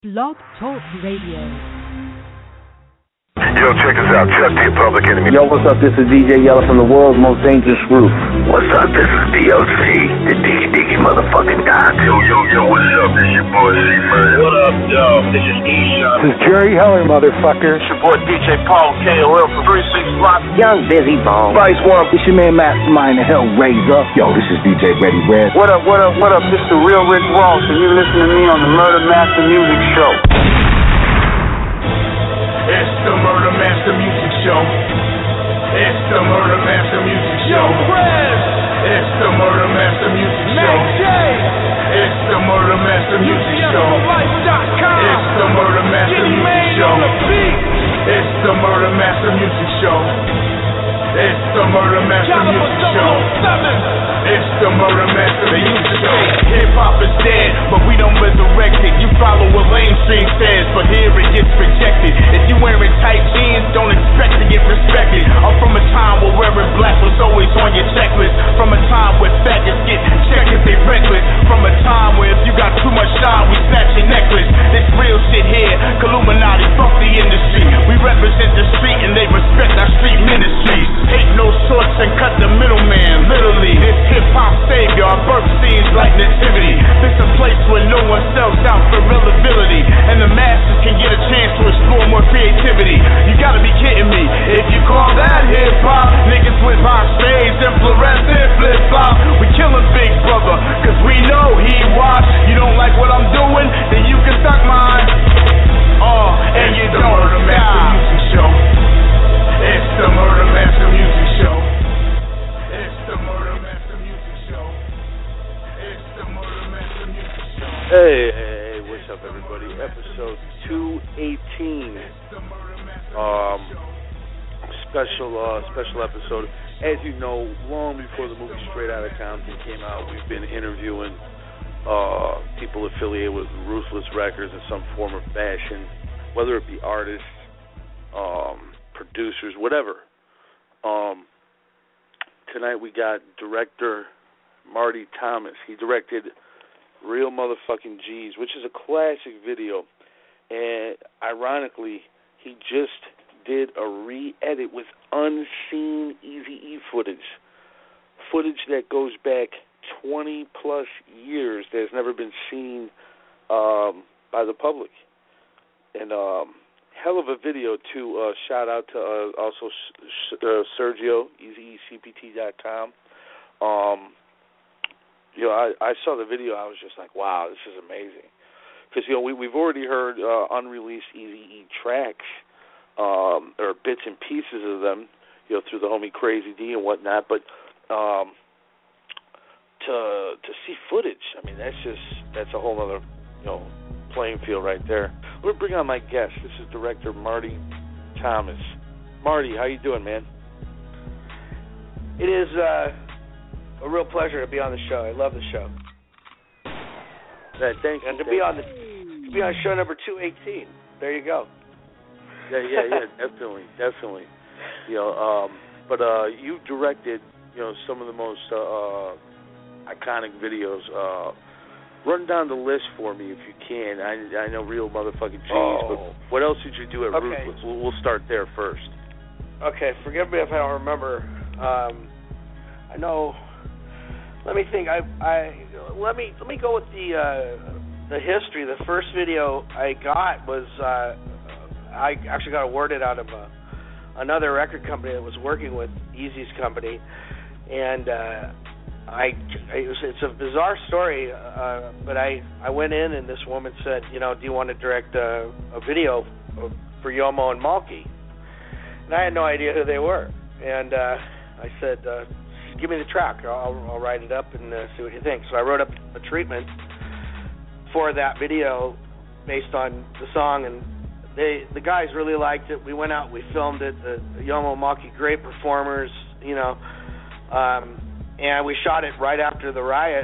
Blog Talk Radio. Yo, check us out, Chuck the Public Enemy. Yo, what's up? This is DJ Yella from the world's most dangerous group. What's up? This is DOC, the diggy motherfucking dog. Yo, what's up? This your boy C-Man. What up, yo? This is E-Shot. This is Jerry Heller, motherfucker. It's your boy DJ Paul KOL from 36 Block. Young Busy Bone. Vice One. It's your man Mastermind, the Hellraiser. Yo, this is DJ Ready Red. What up? This is the real Rick Ross, and you're listening to me on the Murder Master Music Show. It's the Murder Master Music Show. It's the Murder Master Music Show. It's the Murder Master Music Show. It's the Murder Master Music Show. It's the Murder Master Music Show. It's the Murder Master Music Show. It's the Murder Master Music Show. It's the Murder Master Music Show. Hip hop is dead, but we don't resurrect it. You follow what lamestream says, but here it gets rejected. If you wearing tight jeans, don't expect to get respected. I'm from a time where wearing black was always on your checklist. From a time where faggots get checked if they reckless. From a time where if you got too much shine, we snatch your necklace. This real shit here, Illuminati, fuck the industry. We represent the street and they respect our street ministries. Hate no shorts and cut the middleman, literally. This hip-hop savior, our birth scenes like nativity. This a place where no one sells out for relevability, and the masses can get a chance to explore more creativity. You gotta be kidding me. If you call that hip-hop, niggas with box shades and fluorescent flip-flop. We killing Big Brother, cause we know he watch. You don't like what I'm doing, then you can suck mine. And you don't Murder Master Music Show. It's the Murder Master Music Show. It's the Murder Master Music Show. It's the Murder Master Music Show. Hey, what's up, everybody? Episode 218. Special episode. As you know, long before the movie Straight Outta Compton came out, we've been interviewing people affiliated with Ruthless Records in some form or fashion, whether it be artists, producers, whatever. Tonight we got director Marty Thomas. He directed Real Motherfucking G's, which is a classic video, and ironically, he just did a re-edit with unseen Eazy-E footage that goes back 20 plus years that has never been seen by the public. And hell of a video too. Shout out to also Sergio, EasyECPT.com. I saw the video. I was just like, wow, this is amazing. Because we've already heard unreleased Eazy-E tracks or bits and pieces of them, through the homie Crazy D and whatnot. But to see footage, I mean, that's a whole other playing field right there. We're bringing on my guest. This is director Marty Thomas. Marty, how you doing, man? It is a real pleasure to be on the show. I love the show. Thank you. And to be on show number 218. There you go. Yeah, definitely. But you directed, some of the most iconic videos. Run down the list for me if you can. I know Real Motherfucking G's, but what else did you do at Ruthless? We'll start there first. Okay, forgive me if I don't remember. I know. Let me think. Let me go with the history. The first video I got was I actually got awarded out of another record company that was working with Eazy's company, and it's a bizarre story, but I went in and this woman said, do you want to direct a video for Yomo and Malky? And I had no idea who they were, and I said, give me the track, I'll write it up and see what you think. So I wrote up a treatment for that video based on the song, and the guys really liked it. We went out, we filmed it. The Yomo and Malky, great performers, and we shot it right after the riots.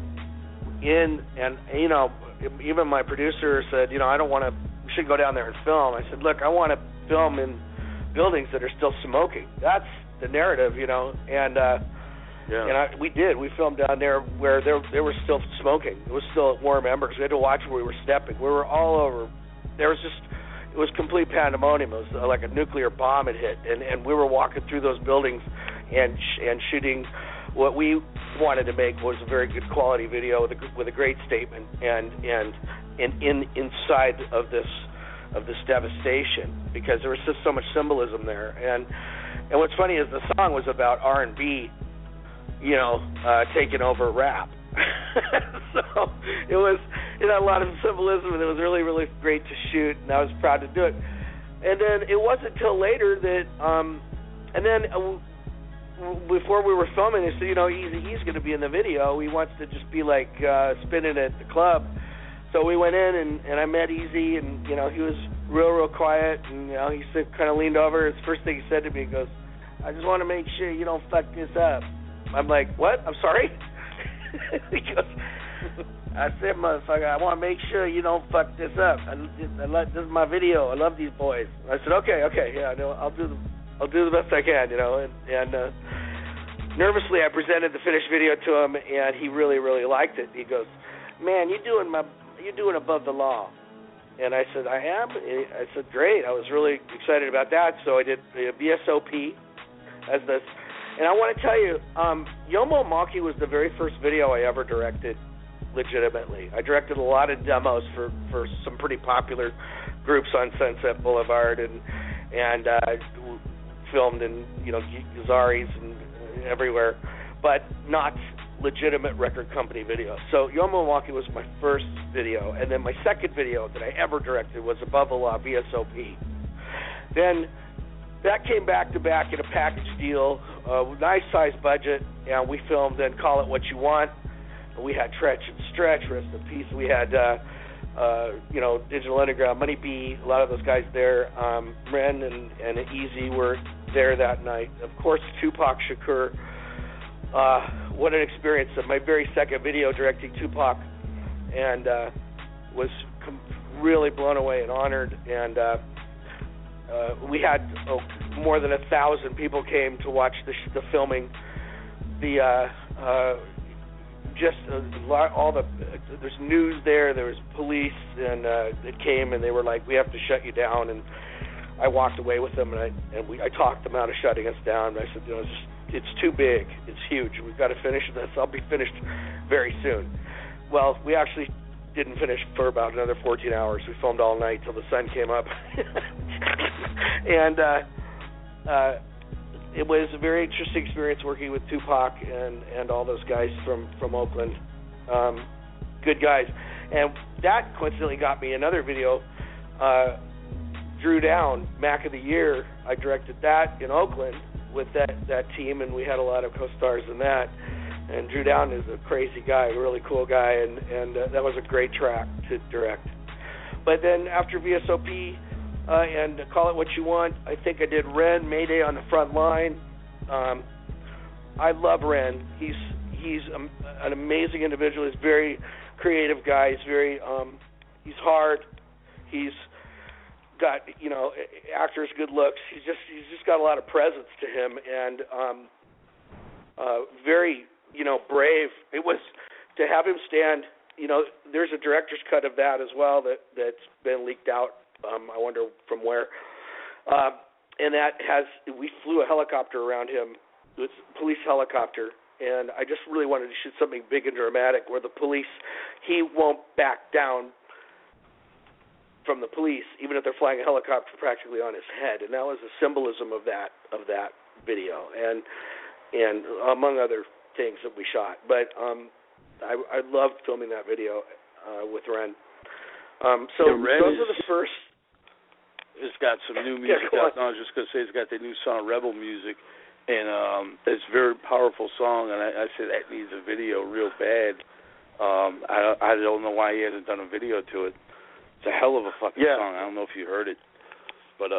Even my producer said, we should go down there and film. I said, look, I want to film in buildings that are still smoking. That's the narrative, And Yeah. And we did. We filmed down there where they were still smoking. It was still warm embers. We had to watch where we were stepping. We were all over. It was complete pandemonium. It was like a nuclear bomb had hit, and we were walking through those buildings and shooting what we wanted to make was a very good quality video with a great statement and inside of this devastation, because there was just so much symbolism there. And what's funny is the song was about R&B, taking over rap. So it had a lot of symbolism, and it was really, really great to shoot, and I was proud to do it. And then it wasn't until later that, before we were filming, they said, Eazy-E's going to be in the video. He wants to just be like spinning at the club. So we went in, and I met Eazy, and he was real quiet, and he kind of leaned over. His first thing he said to me, he goes, "I just want to make sure you don't fuck this up." I'm like, "What? I'm sorry." He goes, "I said, motherfucker, I want to make sure you don't fuck this up. This is my video. I love these boys." I said, "Okay, yeah, no, I'll do the best I can, And nervously, I presented the finished video to him, and he really, really liked it. He goes, "Man, you're doing Above the Law." And I said, "I am?" I said, "Great." I was really excited about that. So I did VSOP as this. And I want to tell you, Yomo Malky was the very first video I ever directed legitimately. I directed a lot of demos for some pretty popular groups on Sunset Boulevard and filmed in, Gazaris and everywhere, but not legitimate record company videos. So Yomo Malky was my first video, and then my second video that I ever directed was Above the Law, VSOP. Then that came back to back in a package deal, nice size budget, and we filmed then Call It What You Want. We had Tretch and Stretch, rest in peace. We had Digital Underground, Money B, a lot of those guys there. Ren and Eazy were there that night. Of course, Tupac Shakur. What an experience. My very second video directing Tupac, and was really blown away and honored. And we had more than 1,000 people came to watch the filming. There's news there was police, and it came, and they were like, "We have to shut you down." And I walked away with them, and I talked them out of shutting us down. And I said, it's too big, it's huge, we've got to finish this. I'll be finished very soon. Well, we actually didn't finish for about another 14 hours. We filmed all night till the sun came up. And it was a very interesting experience working with Tupac and all those guys from Oakland. Good guys. And that coincidentally got me another video. Drew Down, Mac of the Year, I directed that in Oakland with that team, and we had a lot of co-stars in that. And Drew Down is a crazy guy, a really cool guy, and that was a great track to direct. But then after VSOP and Call It What You Want, I think I did Ren, Mayday on the Front Line. I love Ren. He's an amazing individual. He's a very creative guy. He's very he's hard. He's got actor's good looks. He's just got a lot of presence to him, and very brave. It was to have him stand. There's a director's cut of that as well that's been leaked out. I wonder from where. And we flew a helicopter around him. It was a police helicopter, and I just really wanted to shoot something big and dramatic where he won't back down from the police, even if they're flying a helicopter practically on his head. And that was the symbolism of that video, and among other things that we shot. But I loved filming that video with Ren. Ren those are the first. It's got some new music out. No, I was just going to say it's got the new song Rebel Music, and it's a very powerful song. And I said that needs a video real bad. I don't know why he hasn't done a video to it. It's a hell of a fucking song. I don't know if you heard it, but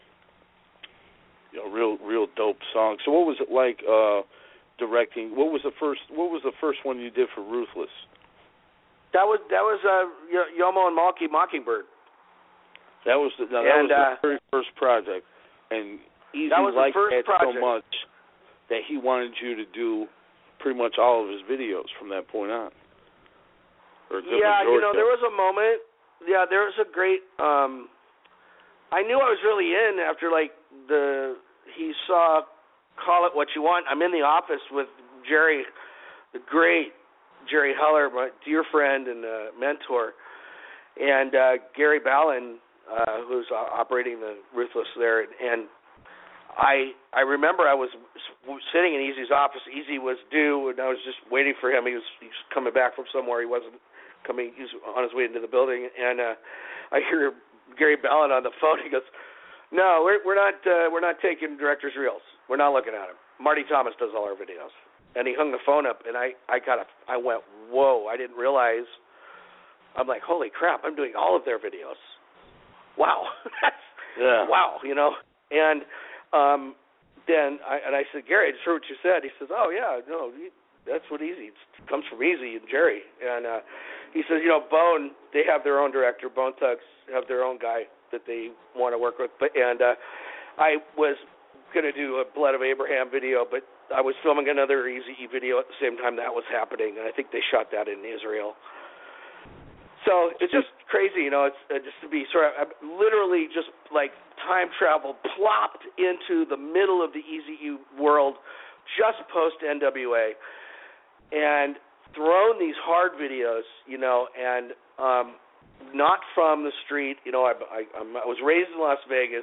real dope song. So what was it like directing? What was the first one you did for Ruthless? That was Yomo and Malky Mockingbird. That was the very first project, and Eazy liked that so much that he wanted you to do pretty much all of his videos from that point on. Yeah, there was a moment. Yeah, there was a great. I knew I was really in after he saw Call It What You Want. I'm in the office with Jerry, the great Jerry Heller, my dear friend and mentor, and Gary Ballin, who's operating the Ruthless there, and I remember I was sitting in Easy's office. Easy was due, and I was just waiting for him. He was coming back from somewhere. He wasn't coming. He was on his way into the building, and I hear Gary Ballin on the phone. He goes, "No, we're not taking director's reels. We're not looking at him. Marty Thomas does all our videos." And he hung the phone up, and I went, whoa! I didn't realize. I'm like, holy crap! I'm doing all of their videos. Wow, wow, and. Then I said, Gary, I just heard what you said. He says, oh, yeah, no, that's what Easy. It comes from Easy and Jerry. And he says, Bone, they have their own director. Bone Thugs have their own guy that they want to work with. And I was going to do a Blood of Abraham video, but I was filming another Easy video at the same time that was happening, and I think they shot that in Israel. So it's just crazy, it's just to be sort of literally just like time travel plopped into the middle of the Eazy-E world just post NWA and thrown these hard videos, and not from the street. I was raised in Las Vegas.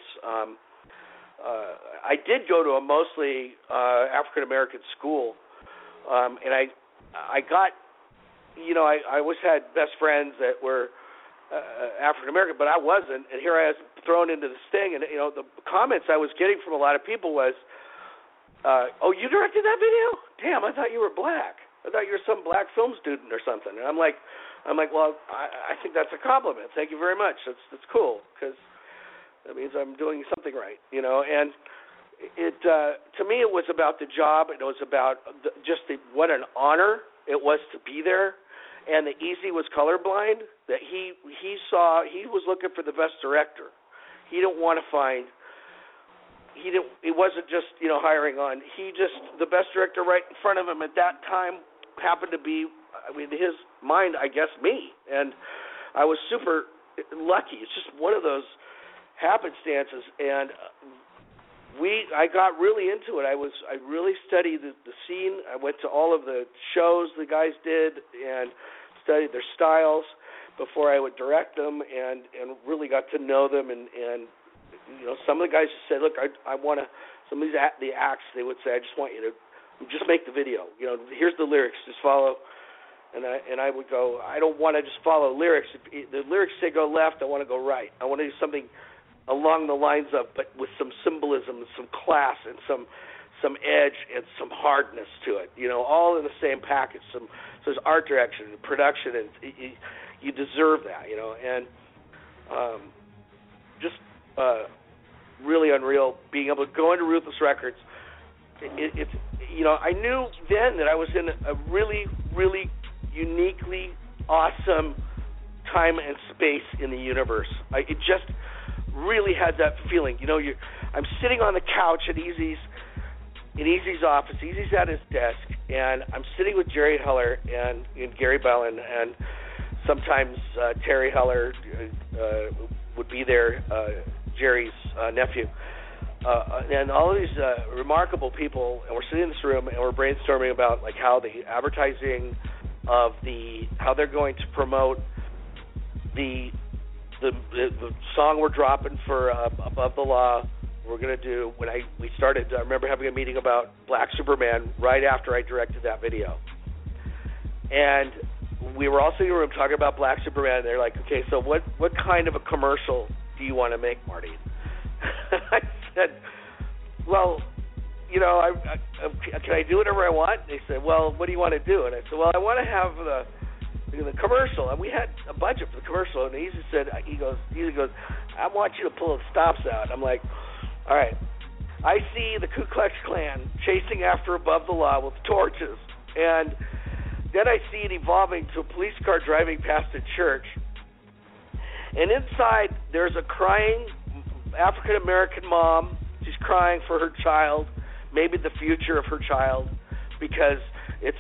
I did go to a mostly African-American school, and I got I always had best friends that were African American, but I wasn't. And here I was thrown into this thing, and the comments I was getting from a lot of people was, "Oh, you directed that video? Damn, I thought you were black. I thought you were some black film student or something." And I'm like, well, I think that's a compliment. Thank you very much. That's cool, because that means I'm doing something right, And it to me, it was about the job. It was about what an honor it was to be there. And the Easy was colorblind, that he saw, he was looking for the best director. He didn't want to find, it wasn't just, hiring on. The best director right in front of him at that time happened to be, in his mind, I guess, me. And I was super lucky. It's just one of those happenstances. And I got really into it. I really studied the scene. I went to all of the shows the guys did and studied their styles before I would direct them, and really got to know them. And some of the guys just said, look, I want to. Some of the acts, they would say, I just want you to just make the video. Here's the lyrics, just follow. And I would go, I don't want to just follow lyrics. If the lyrics say go left, I want to go right. I want to do something along the lines of, but with some symbolism, some class, and some edge and some hardness to it. All in the same package. So there's art direction and production, and you deserve that. And just really unreal being able to go into Ruthless Records. It's I knew then that I was in a really, really uniquely awesome time and space in the universe. It just really had that feeling. I'm sitting on the couch at Easy's office. Easy's at his desk, and I'm sitting with Jerry Heller and Gary Ballin, and sometimes Terry Heller would be there, Jerry's nephew, and all of these remarkable people. And we're sitting in this room, and we're brainstorming about how the advertising of how they're going to promote the song we're dropping for Above the Law. We're going to do, we started, I remember having a meeting about Black Superman right after I directed that video. And we were all sitting in a room talking about Black Superman, and they're like, okay, so what kind of a commercial do you want to make, Marty? I said, well, can I do whatever I want? They said, well, what do you want to do? And I said, well, I want to have the commercial, and we had a budget for the commercial, and he goes, I want you to pull the stops out. I'm like, all right. I see the Ku Klux Klan chasing after Above the Law with torches, and then I see it evolving to a police car driving past a church, and inside there's a crying African-American mom. She's crying for her child, maybe the future of her child, because It's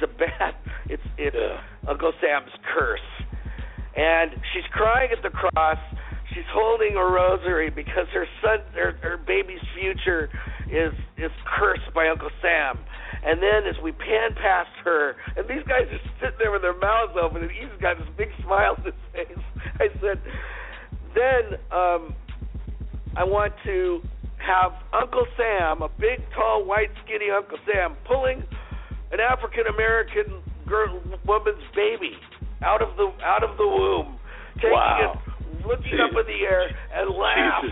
Uncle Sam's curse. And she's crying at the cross. She's holding a rosary because her baby's future is cursed by Uncle Sam. And then as we pan past her, and these guys are sitting there with their mouths open, and he's got this big smile on his face. I said, then I want to have Uncle Sam, a big, tall, white, skinny Uncle Sam, pulling an African-American woman's baby out of the womb, taking it, looking up in the air, and laughed.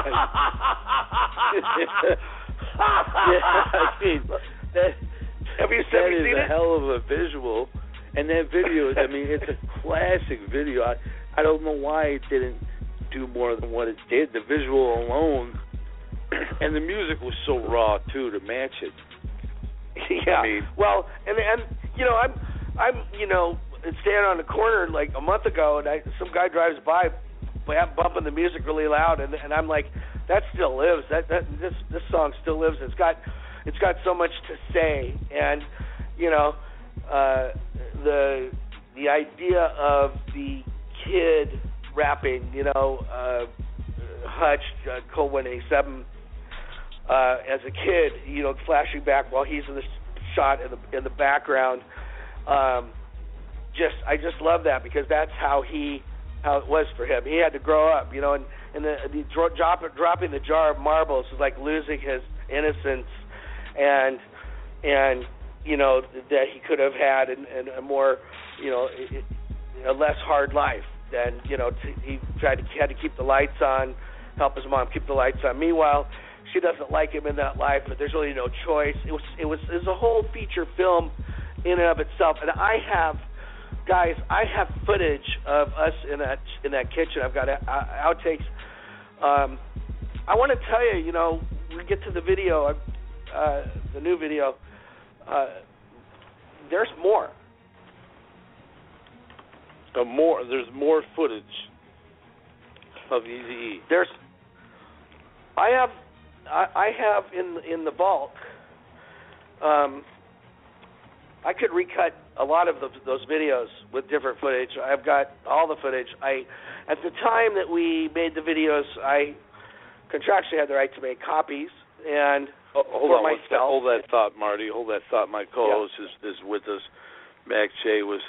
Have you seen it? That is a hell of a visual, and that video. I mean, it's a classic video. I don't know why it didn't do more than what it did. The visual alone, and the music was so raw too to match it. Yeah. I mean, well, and you know, I'm standing on the corner like a month ago, and some guy drives by, bumping the music really loud, and I'm like, that still lives. This song still lives. It's got so much to say, and you know, the idea of the kid rapping, you know, Hutch, Colt 187, as a kid, you know, flashing back while he's in the shot in the background. I just love that because that's how it was for him. He had to grow up, you know, and dropping the jar of marbles is like losing his innocence and you know that he could have had and a more, you know, a less hard life than, you know, he had to keep the lights on, help his mom keep the lights on. Meanwhile, she doesn't like him in that life, but there's really no choice. It was a whole feature film in and of itself, and I have footage of us in that kitchen. I've got outtakes. I want to tell you, you know, we get to the video, the new video. There's more. There's more footage of Eazy-E. I have in the vault. I could recut a lot of those videos with different footage. I've got all the footage. At the time that we made the videos, I contractually had the right to make copies and for myself. Hold that thought, Marty. Hold that thought. My co-host is with us. Mac J was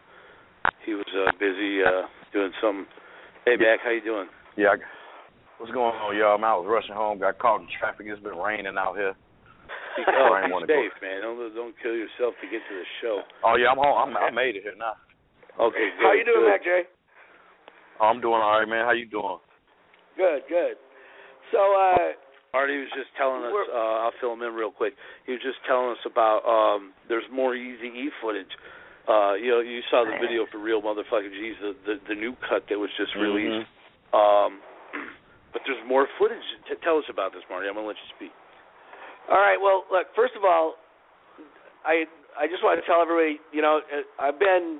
busy doing something. Hey, Mac, how you doing? Yeah. What's going on, y'all? I was rushing home. Got caught in traffic. It's been raining out here. Be safe, man. Don't kill yourself to get to the show. Oh yeah, I'm home. I made it here now. Okay, good. How you doing, Mac J? Oh, I'm doing all right, man. How you doing? Good. So, Marty was just telling us. I'll fill him in real quick. He was just telling us about there's more Eazy-E footage. You know, you saw the video for Real Motherfucking G's, the new cut that was just released. But there's more footage. Tell us about this, Marty. I'm gonna let you speak. All right. Well, look. First of all, I just want to tell everybody. You know, I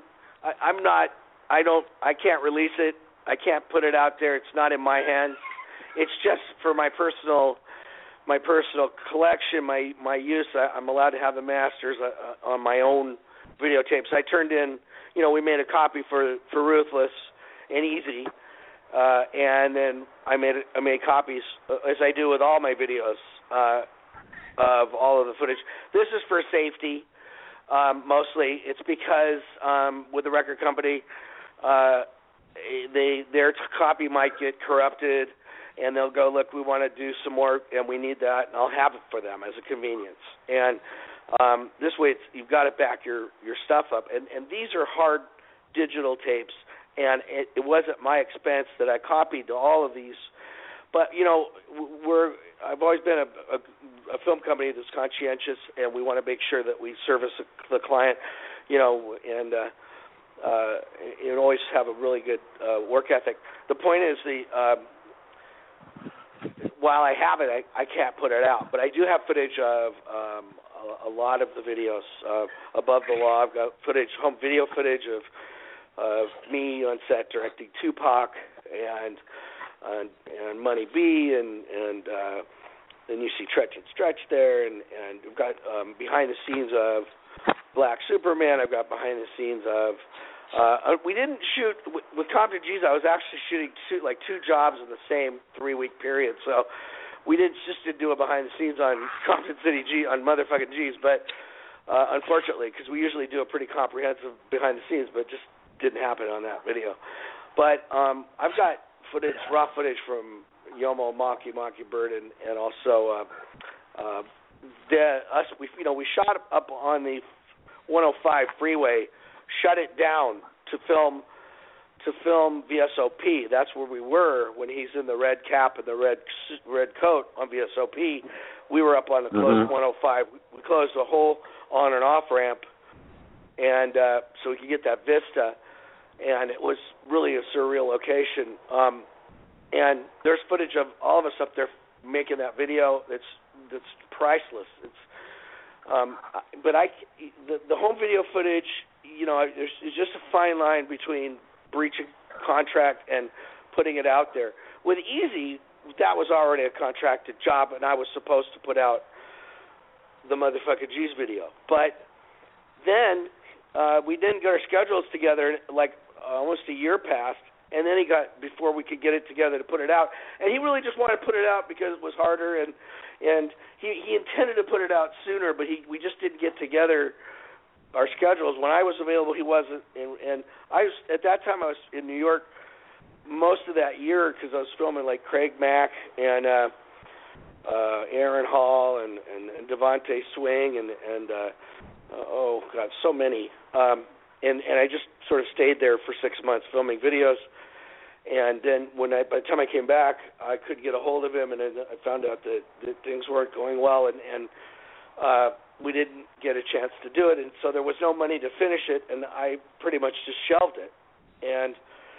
can't release it. I can't put it out there. It's not in my hands. It's just for my personal collection, my use. I'm allowed to have the masters on my own videotapes. I turned in. You know, we made a copy for Ruthless and Easy. And then I made copies, as I do with all my videos, of all of the footage. This is for safety, mostly. It's because with the record company, their copy might get corrupted, and they'll go, look, we want to do some more, and we need that, and I'll have it for them as a convenience. And this way, you've got to back your stuff up. And these are hard digital tapes. And it wasn't my expense that I copied to all of these. But, you know, I've always been a film company that's conscientious, and we want to make sure that we service the client, you know, and you always have a really good work ethic. The point is, while I have it, I can't put it out. But I do have footage of a lot of the videos. Above the Law, I've got home video footage of me on set directing Tupac and Money B and then you see Tretch and Stretch there and we've got behind the scenes of Black Superman. I've got behind the scenes of. We didn't shoot with Compton G's. I was actually shooting like 2 jobs in the same 3-week period. So we didn't do a behind the scenes on Compton City G on motherfucking G's, but unfortunately, because we usually do a pretty comprehensive behind the scenes, but it just didn't happen on that video. But I've got raw footage from Yomo, Mockingbird, and also we shot up on the 105 freeway, shut it down to film VSOP. That's where we were when he's in the red cap and the red coat on VSOP. We were up on the closed 105. We closed the whole on and off ramp, and so we could get that vista. And it was really a surreal location. And there's footage of all of us up there making that video. That's priceless. It's but the home video footage, there's just a fine line between breaching contract and putting it out there. With Easy, that was already a contracted job, and I was supposed to put out the motherfucking G's video. But then we didn't get our schedules together, like almost a year passed, and then before we could get it together to put it out. And he really just wanted to put it out because it was harder, and he intended to put it out sooner, but we just didn't get together our schedules. When I was available, he wasn't, and I was, at that time I was in New York most of that year because I was filming like Craig Mack and Aaron Hall and Devontae Swing and oh God, so many. And I just sort of stayed there for 6 months filming videos. And then by the time I came back, I couldn't get a hold of him, and then I found out that things weren't going well, and we didn't get a chance to do it, and so there was no money to finish it, and I pretty much just shelved it. And,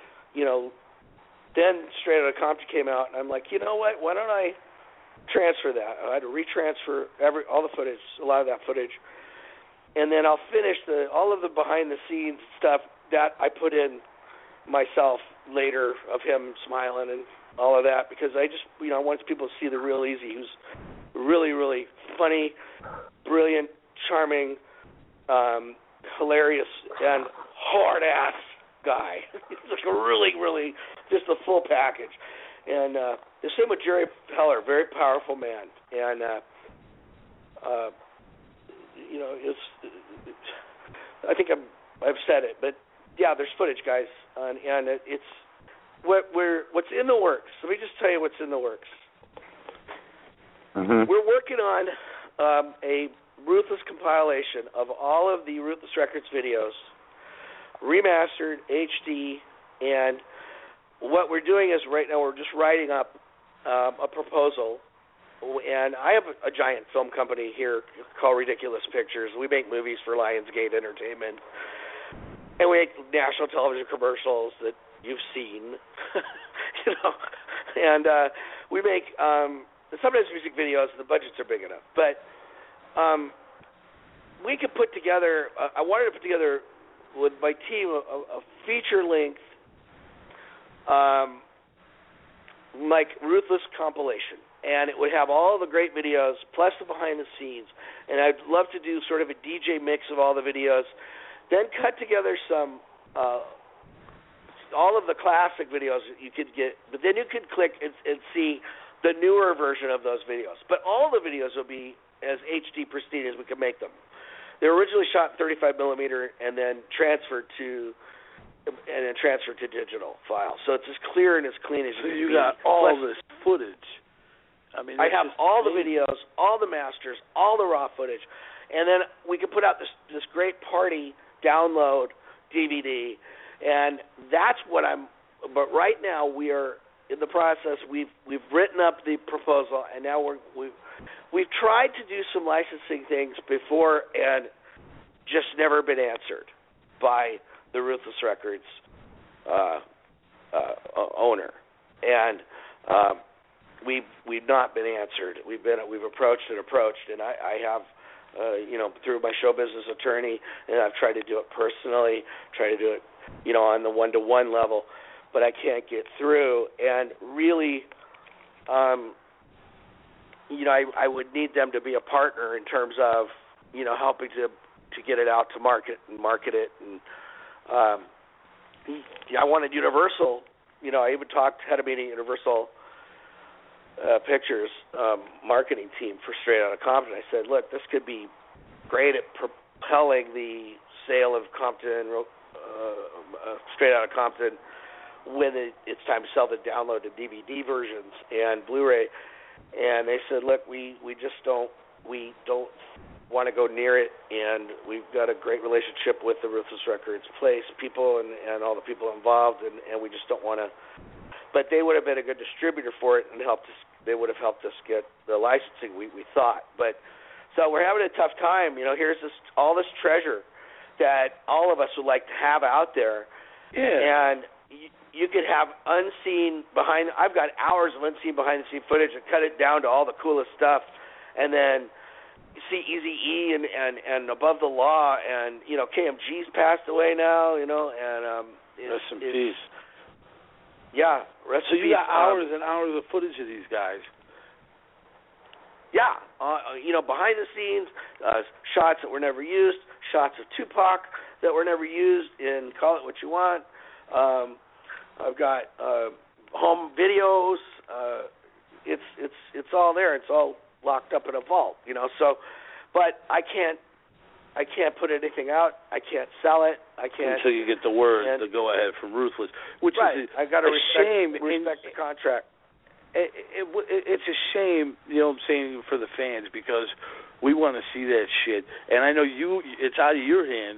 then Straight Outta Compton came out, and I'm like, you know what, why don't I transfer that? I had to retransfer all the footage, a lot of that footage, and then I'll finish all of the behind-the-scenes stuff that I put in myself later of him smiling and all of that, because I just, I want people to see the real Easy, who's really, really funny, brilliant, charming, hilarious, and hard-ass guy. He's like a really, really, just a full package. And the same with Jerry Heller, very powerful man. And, I think I've said it, but yeah, there's footage, guys, and it's what's in the works. Let me just tell you what's in the works. Mm-hmm. We're working on a Ruthless compilation of all of the Ruthless Records videos, remastered, HD, and what we're doing is right now we're just writing up a proposal. And I have a giant film company here called Ridiculous Pictures. We make movies for Lionsgate Entertainment. And we make national television commercials that you've seen. And we make sometimes music videos, the budgets are big enough. But we could put together, I wanted to put together with my team a feature-length like Ruthless compilation. And it would have all the great videos, plus the behind-the-scenes. And I'd love to do sort of a DJ mix of all the videos, then cut together some, all of the classic videos that you could get. But then you could click and see the newer version of those videos. But all the videos will be as HD pristine as we can make them. They were originally shot in 35 millimeter and then transferred to digital file. So it's as clear and as clean as you can. So you got all this footage. I mean, I have all the videos, all the masters, all the raw footage, and then we could put out this great party download DVD, and that's what But right now we are in the process. We've written up the proposal, and now we've tried to do some licensing things before, and just never been answered by the Ruthless Records owner, and. We've not been answered. We've approached, and I have, through my show business attorney, and I've tried to do it personally, try to do it, on the one-to-one level, but I can't get through. And really, I would need them to be a partner in terms of, helping to get it out to market it. And I wanted Universal. I even had a meeting at Universal Pictures marketing team for Straight Outta Compton. I said, look, this could be great at propelling the sale of Compton, Straight Outta Compton, when it's time to sell the download and DVD versions and Blu-ray. And they said, look, we don't want to go near it, and we've got a great relationship with the Ruthless Records place people and all the people involved, and we just don't want to. But they would have been a good distributor for it and they would have helped us get the licensing, we thought. But so we're having a tough time. Here's all this treasure that all of us would like to have out there. Yeah. And you could have unseen I've got hours of unseen behind-the-scenes footage and cut it down to all the coolest stuff, and then see Eazy-E and Above the Law, and KMG's passed away now, and rest in peace. Yeah, rest in peace. So you got hours and hours of footage of these guys. Yeah, behind the scenes, shots that were never used, shots of Tupac that were never used in Call It What You Want. I've got home videos. It's all there. It's all locked up in a vault, So, but I can't put anything out. I can't sell it. I can't until you get the word to go ahead from Ruthless, which right. is I got to respect the contract. It's a shame, what I'm saying, for the fans, because we want to see that shit, and I know it's out of your hands,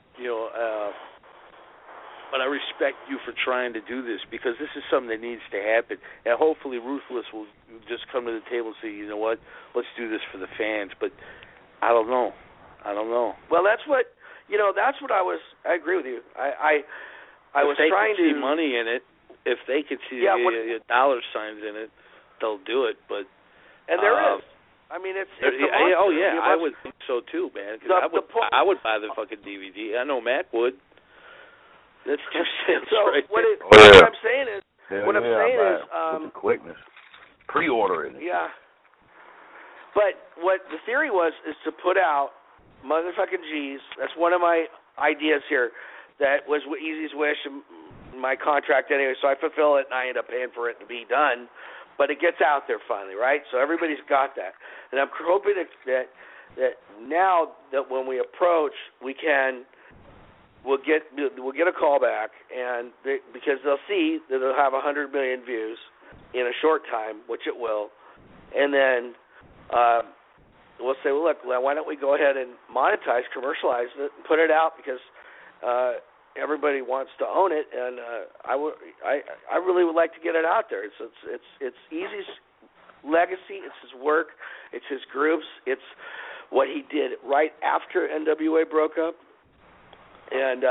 but I respect you for trying to do this, because this is something that needs to happen, and hopefully Ruthless will just come to the table and say, you know what, let's do this for the fans. But I don't know. Well, that's what I agree with you. I was trying to see money in it. If they could see dollar signs in it, they'll do it. But there is. I mean, it's I would think so too, man. Cause I would buy the fucking DVD. I know Mac would. That's just right. What I'm saying is, with the quickness, pre-ordering it. Yeah. But what the theory was is to put out motherfucking G's. That's one of my ideas here. That was Easy's wish and my contract anyway. So I fulfill it and I end up paying for it to be done. But it gets out there finally, right? So everybody's got that, and I'm hoping that now that when we approach, we'll get a call back, and because they'll see that it'll have 100 million views in a short time, which it will, and then we'll say, well, look, why don't we go ahead and commercialize it, and put it out, because everybody wants to own it, and I really would like to get it out there. It's Eazy's legacy, it's his work, it's his groups, it's what he did right after NWA broke up. And,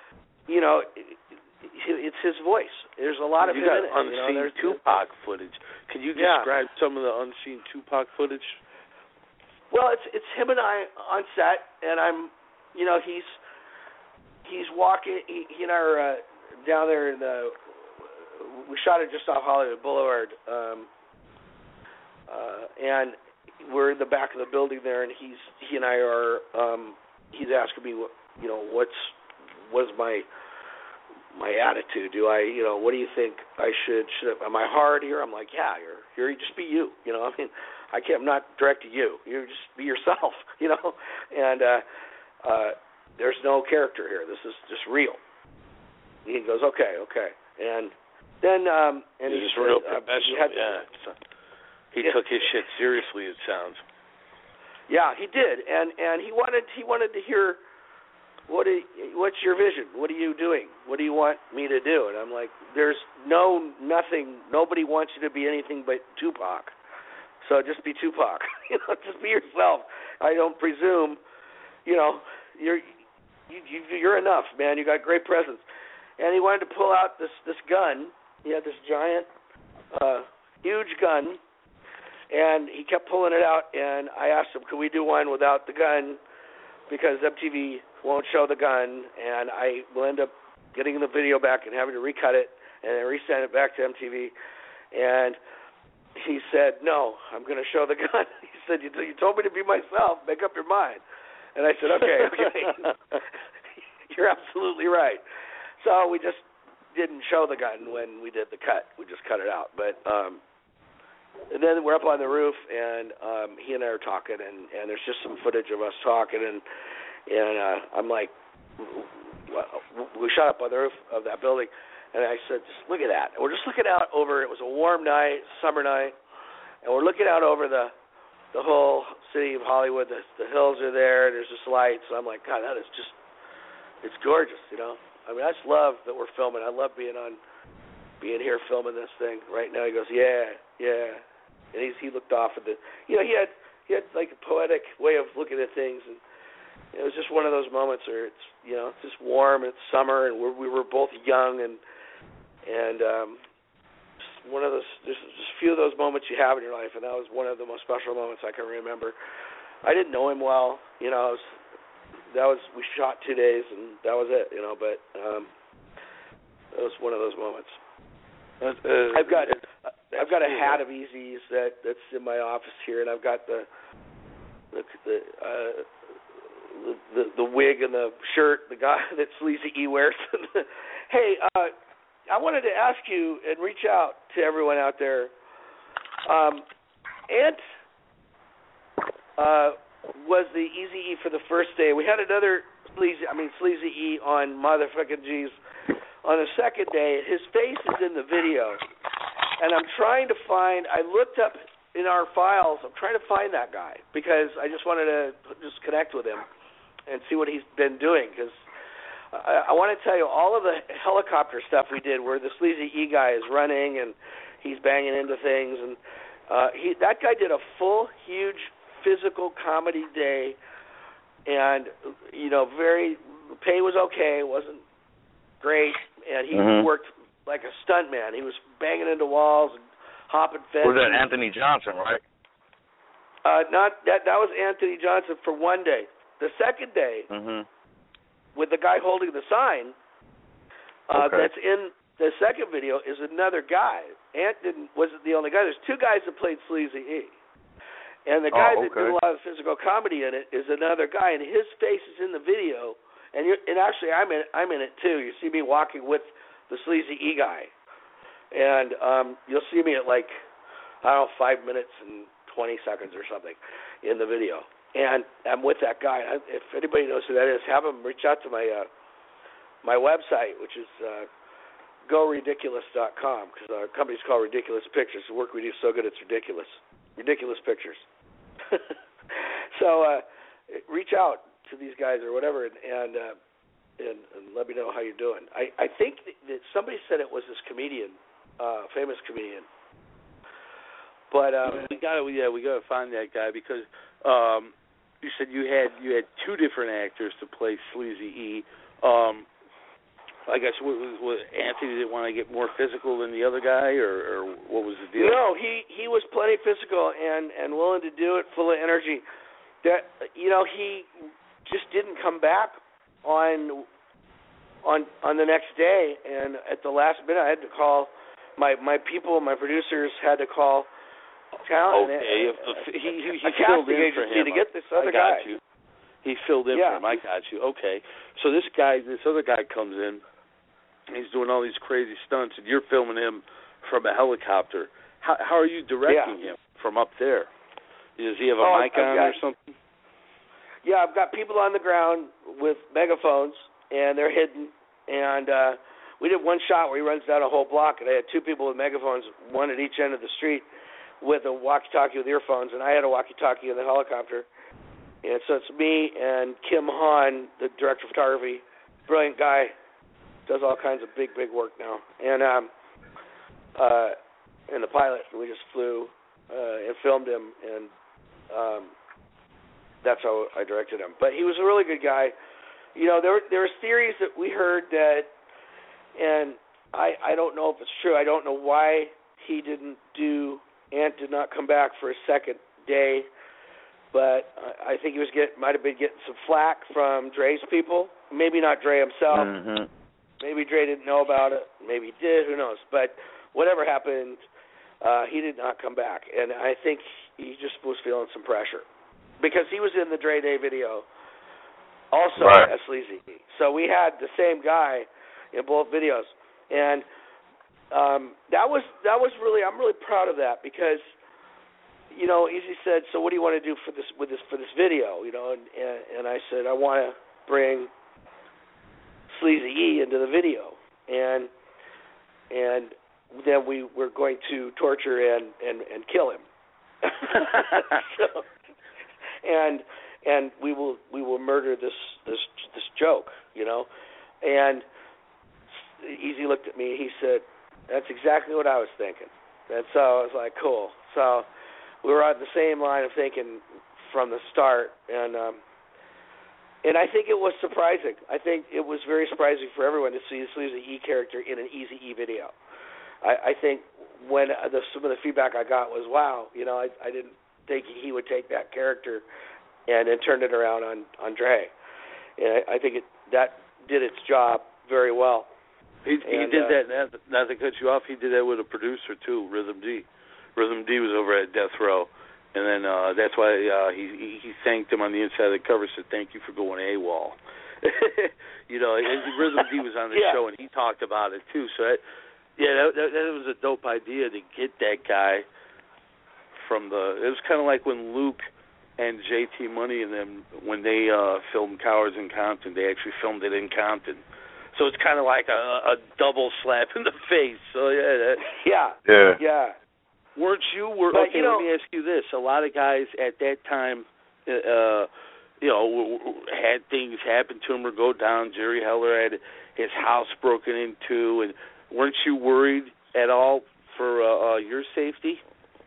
it's his voice. There's a lot of it in it. You got unseen Tupac footage. Can you describe some of the unseen Tupac footage? Well, it's him and I on set, and I'm, he's walking, he and I are down there in we shot it just off Hollywood Boulevard, and we're in the back of the building there, and he and I are, he's asking me, what's my attitude? Do I, what do you think I should am I hard here? I'm like, yeah, you're just be you, I'm not directing you. You just be yourself, and there's no character here. This is just real. And he goes, okay. And then, and he's just real professional. He took his shit seriously, it sounds. Yeah, he did, and he wanted to hear, what's your vision? What are you doing? What do you want me to do? And I'm like, there's nothing. Nobody wants you to be anything but Tupac. So just be Tupac. Just be yourself. I don't presume. You're enough, man. You got great presence. And he wanted to pull out this gun. He had this giant, huge gun. And he kept pulling it out, and I asked him, could we do one without the gun, because MTV won't show the gun, and I will end up getting the video back and having to recut it and then resend it back to MTV. And he said, no, I'm going to show the gun. He said, you told me to be myself. Make up your mind. And I said, okay. You're absolutely right. So we just didn't show the gun when we did the cut. We just cut it out. But and then we're up on the roof, and he and I are talking, and there's just some footage of us talking, and I'm like, we shot up on the roof of that building, and I said, just look at that. And we're just looking out over, it was a warm night, summer night, and we're looking out over the whole city of Hollywood. The hills are there, there's just lights. So I'm like, God, that is just, it's gorgeous, you know. I mean, I just love that we're filming. I love being here filming this thing right now. He goes, yeah. And he looked off at the, you know, he had like a poetic way of looking at things, and it was just one of those moments where it's, you know, it's just warm, it's summer, and we were both young, and just one of those, there's just a few of those moments you have in your life, and that was one of the most special moments I can remember. I didn't know him well, you know. We shot 2 days, and that was it, you know. But it was one of those moments. I've got a hat of Easy's that's in my office here, and I've got the wig and the shirt, the guy that Sleazy E wears. Hey, I wanted to ask you and reach out to everyone out there. Ant was the Eazy-E for the first day. We had another Sleazy E on motherfucking G's on the second day. His face is in the video, and I'm trying to find. I looked up in our files. I'm trying to find that guy because I just wanted to just connect with him and see what he's been doing. Because I want to tell you, all of the helicopter stuff we did, where the Sleazy E guy is running and he's banging into things, and that guy did a full, huge physical comedy day, and you know, the pay was okay, it wasn't great, and he worked like a stunt man. He was banging into walls and hopping fences. Was that Anthony Johnson, right? Not that. That was Anthony Johnson for one day. The second day, with the guy holding the sign, that's in the second video, is another guy. Ant wasn't the only guy. There's two guys that played Sleazy E. And the guy that did a lot of physical comedy in it is another guy, and his face is in the video. And actually, I'm in it too. You see me walking with the Sleazy E guy, and you'll see me at like, I don't know, 5 minutes and 20 seconds or something in the video. And I'm with that guy. If anybody knows who that is, have them reach out to my website, which is GoRidiculous.com, because our company's called Ridiculous Pictures. The work we do is so good it's ridiculous. Ridiculous Pictures. So reach out to these guys or whatever, and let me know how you're doing. I think that somebody said it was this comedian, famous comedian. But we gotta find that guy, because you said you had two different actors to play Sleazy E. I guess Anthony didn't want to get more physical than the other guy, or what was the deal? No, he was plenty physical and willing to do it, full of energy. That, you know, he just didn't come back on the next day, and at the last minute I had to call my people, my producers had to call talent. Okay, he filled in for him. To get this other guy. You. He filled in for him. I got you. Okay, so this other guy comes in. He's doing all these crazy stunts, and you're filming him from a helicopter. How are you directing him from up there? Does he have a mic on or something? Yeah, I've got people on the ground with megaphones, and they're hidden. And we did one shot where he runs down a whole block, and I had two people with megaphones, one at each end of the street, with a walkie-talkie with earphones, and I had a walkie-talkie in the helicopter. And so it's me and Kim Hahn, the director of photography, brilliant guy, does all kinds of big work now. And the pilot, we just flew and filmed him, and that's how I directed him. But he was a really good guy. You know, there was theories that we heard that, and I don't know if it's true. I don't know why Ant did not come back for a second day. But I think he might have been getting some flack from Dre's people. Maybe not Dre himself. Maybe Dre didn't know about it. Maybe he did. Who knows? But whatever happened, he did not come back. And I think he just was feeling some pressure. Because he was in the Dre Day video. also as Sleazy E. So we had the same guy in both videos, and that was really, I'm really proud of that, because Easy said, so what do you want to do for this video, and I said, I want to bring Sleazy E into the video, and then we were going to torture and kill him. So, and we will murder this joke, and Easy looked at me. He said, "That's exactly what I was thinking." And so I was like, "Cool." So we were on the same line of thinking from the start, and I think it was surprising. I think it was very surprising for everyone to see the Sleazy E character in an Easy E video. I think when some of the feedback I got was, "Wow, I didn't think he would take that character and then turn it around on Dre." And I think that did its job very well. He did that, not to cut you off, he did that with a producer too, Rhythm D. Rhythm D was over at Death Row, and then that's why he thanked him on the inside of the cover, said, "Thank you for going AWOL." Rhythm D was on the show, and he talked about it too. So that was a dope idea to get that guy from it was kind of like when Luke and JT Money and them, when they filmed Cowards in Compton, they actually filmed it in Compton. So it's kind of like a double slap in the face. So yeah. Weren't you? Let me ask you this: a lot of guys at that time, had things happen to him or go down. Jerry Heller had his house broken into, and weren't you worried at all for your safety?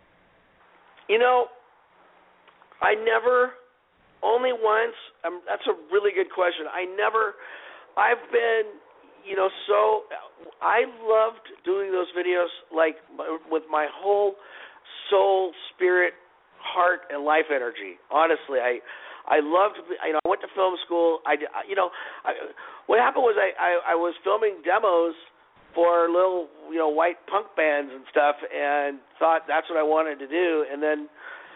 I never. Only once. That's a really good question. I've been, so I loved doing those videos like with my whole soul, spirit, heart, and life energy. Honestly, I loved. I went to film school. What happened was I was filming demos for little white punk bands and stuff, and thought that's what I wanted to do, and then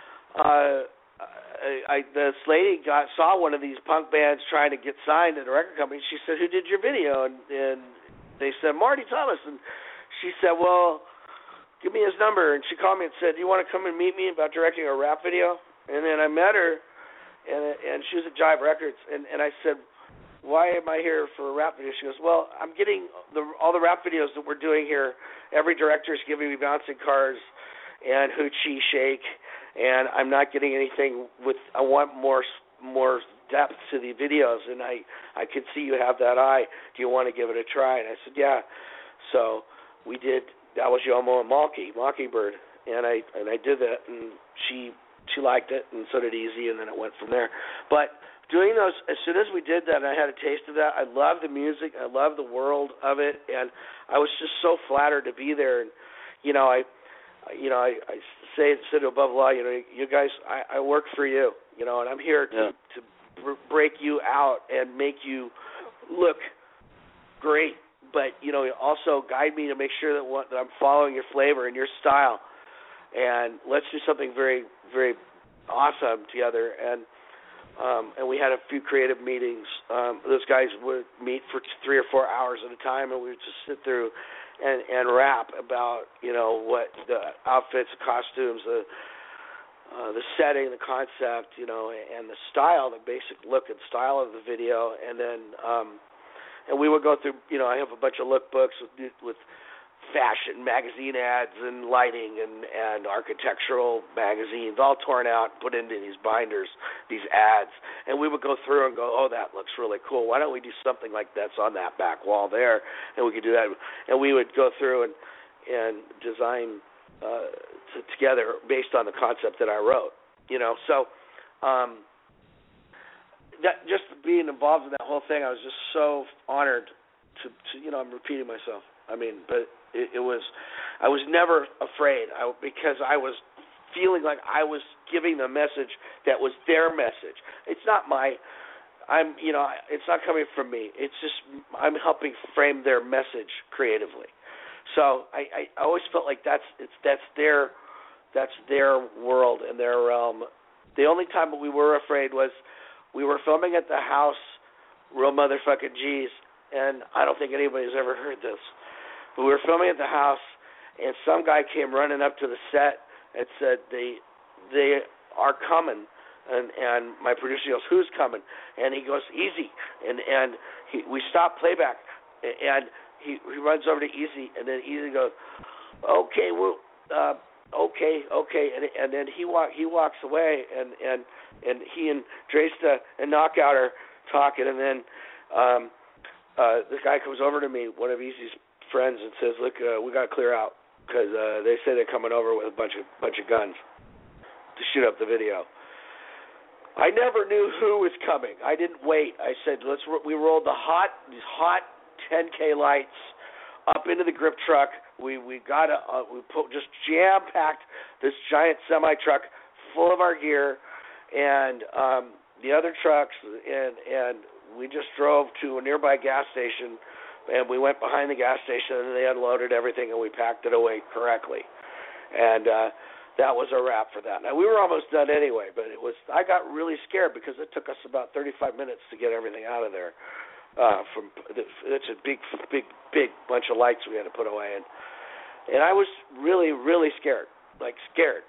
this lady saw one of these punk bands trying to get signed at a record company. She said, "Who did your video?" And they said, "Marty Thomas." And she said, "Well, give me his number." And she called me and said, "Do you want to come and meet me about directing a rap video?" And then I met her, and she was at Jive Records. And I said, "Why am I here for a rap video?" She goes, "Well, I'm getting all the rap videos that we're doing here. Every director is giving me bouncing cars and Hoochie Shake, and I'm not getting anything I want more depth to the videos, and I could see you have that eye. Do you want to give it a try?" And I said, "Yeah." So we did. That was Yomo and Mockingbird, and I did that, and she liked it, and so did Easy, and then it went from there. But doing those, as soon as we did that, and I had a taste of that, I loved the music, I loved the world of it, and I was just so flattered to be there. And I sit above law. You guys, I work for you. And I'm here to break you out and make you look great, but also guide me to make sure that I'm following your flavor and your style. And let's do something very, very awesome together. And we had a few creative meetings. Those guys would meet for 3 or 4 hours at a time, and we would just sit through and rap about what the outfits, the costumes, the setting, the concept, and the style, the basic look and style of the video. And then and we would go through. I have a bunch of lookbooks with fashion magazine ads and lighting and architectural magazines all torn out, put into these binders, these ads, and we would go through and go, "Oh, that looks really cool. Why don't we do something like that's on that back wall there?" And we could do that, and we would go through and design together based on the concept that I wrote. So that just being involved in that whole thing, I was just so honored to I'm repeating myself. But it was, I was never afraid because I was feeling like I was giving the message that was their message. It's not it's not coming from me. It's just I'm helping frame their message creatively. So I always felt like that's their world and their realm. The only time that we were afraid was we were filming at the house Real Motherfucking G's, and I don't think anybody's ever heard this. But we were filming at the house, and some guy came running up to the set and said, they are coming. And my producer goes, who's coming? And he goes, Easy. And we stop playback, and he runs over to Easy, and then Easy goes, okay, well, okay, and then he walks away, and he and Dresta and Knockout are talking, and then this guy comes over to me, one of Easy's friends, and says, look, we got to clear out because they say they're coming over with a bunch of guns to shoot up the video. I never knew who was coming. I didn't wait. I said, we rolled these hot 10K lights up into the grip truck. We just jam-packed this giant semi-truck full of our gear and the other trucks, and we just drove to a nearby gas station, and we went behind the gas station, and they unloaded everything, and we packed it away correctly. And that was a wrap for that. Now, we were almost done anyway, but I got really scared because it took us about 35 minutes to get everything out of there. It's a big bunch of lights we had to put away, and I was really, really scared, like scared.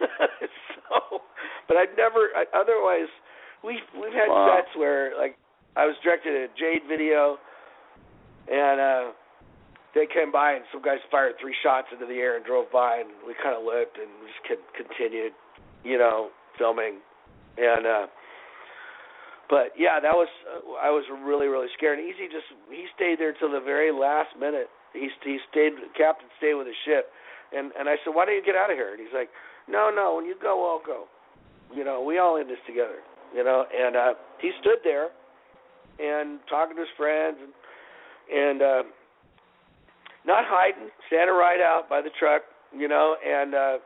But I'd never. Otherwise, we've had sets where like I was directing a Jade video, and they came by and some guys fired 3 shots into the air and drove by, and we kind of looked and just continued, filming, and. But yeah, that was I was really, really scared. And Easy he stayed there till the very last minute. He stayed. The captain stayed with the ship, and I said, why don't you get out of here? And he's like, no, when you go, I'll go. We all in this together. And he stood there and talking to his friends and not hiding, standing right out by the truck. And I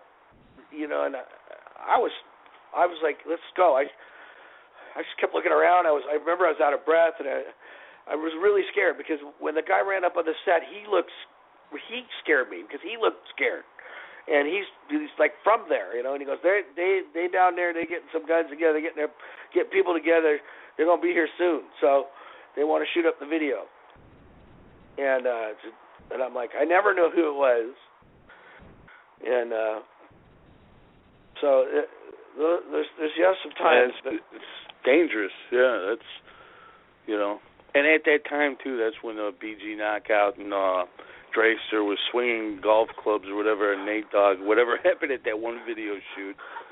was like, let's go. I just kept looking around. I remember I was out of breath, and I was really scared because when the guy ran up on the set, he scared me because he looked scared, and he's like from there, and he goes, they down there, they getting some guns together, get people together. They're gonna be here soon, so they want to shoot up the video, and I'm like, I never knew who it was, and so there's some times it's dangerous, yeah. That's and at that time too. That's when BG Knockout and Dresta was swinging golf clubs or whatever, and Nate Dogg, whatever happened at that one video shoot.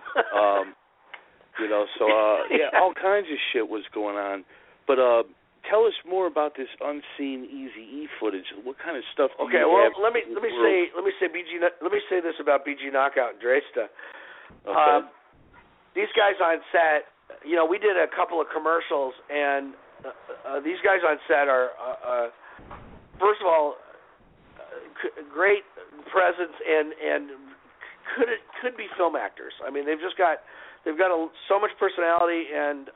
So all kinds of shit was going on. But tell us more about this unseen Eazy-E footage. What kind of stuff? Okay, well, let me say this about BG Knockout and Dresta. Okay. These guys on set, we did a couple of commercials, and these guys on set are, first of all, great presence and could be film actors. I mean, they've got so much personality, and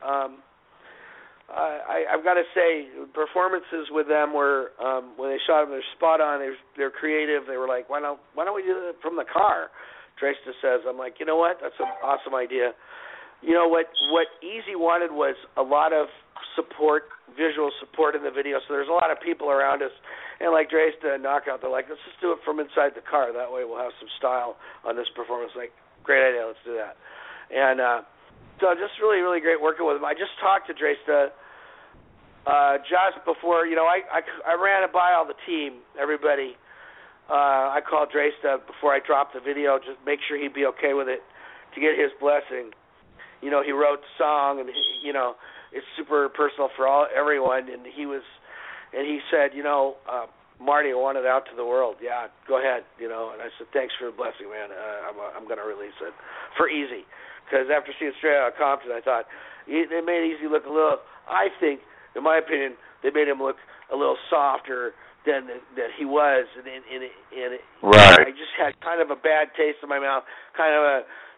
I've got to say, performances with them were when they shot them, they're spot on. They're creative. They were like, why don't we do it from the car? Dresta says, I'm like, you know what? That's an awesome idea. What Eazy wanted was a lot of support, visual support in the video. So there's a lot of people around us, and like Dresta and Knockout, they're like, let's just do it from inside the car. That way we'll have some style on this performance. Like, great idea. Let's do that. And so just really, really great working with them. I just talked to Dresta just before. I ran it by all the team, everybody. I called Dresta before I dropped the video, just make sure he'd be okay with it, to get his blessing. He wrote the song, and it's super personal for everyone. And he said, Marty, I want it out to the world. Yeah, go ahead. And I said, thanks for the blessing, man. I'm going to release it for Eazy, because after seeing Straight Outta Compton, I thought they made Eazy look a little. I think, in my opinion, they made him look a little softer than he was, and right. I just had kind of a bad taste in my mouth, kind of a,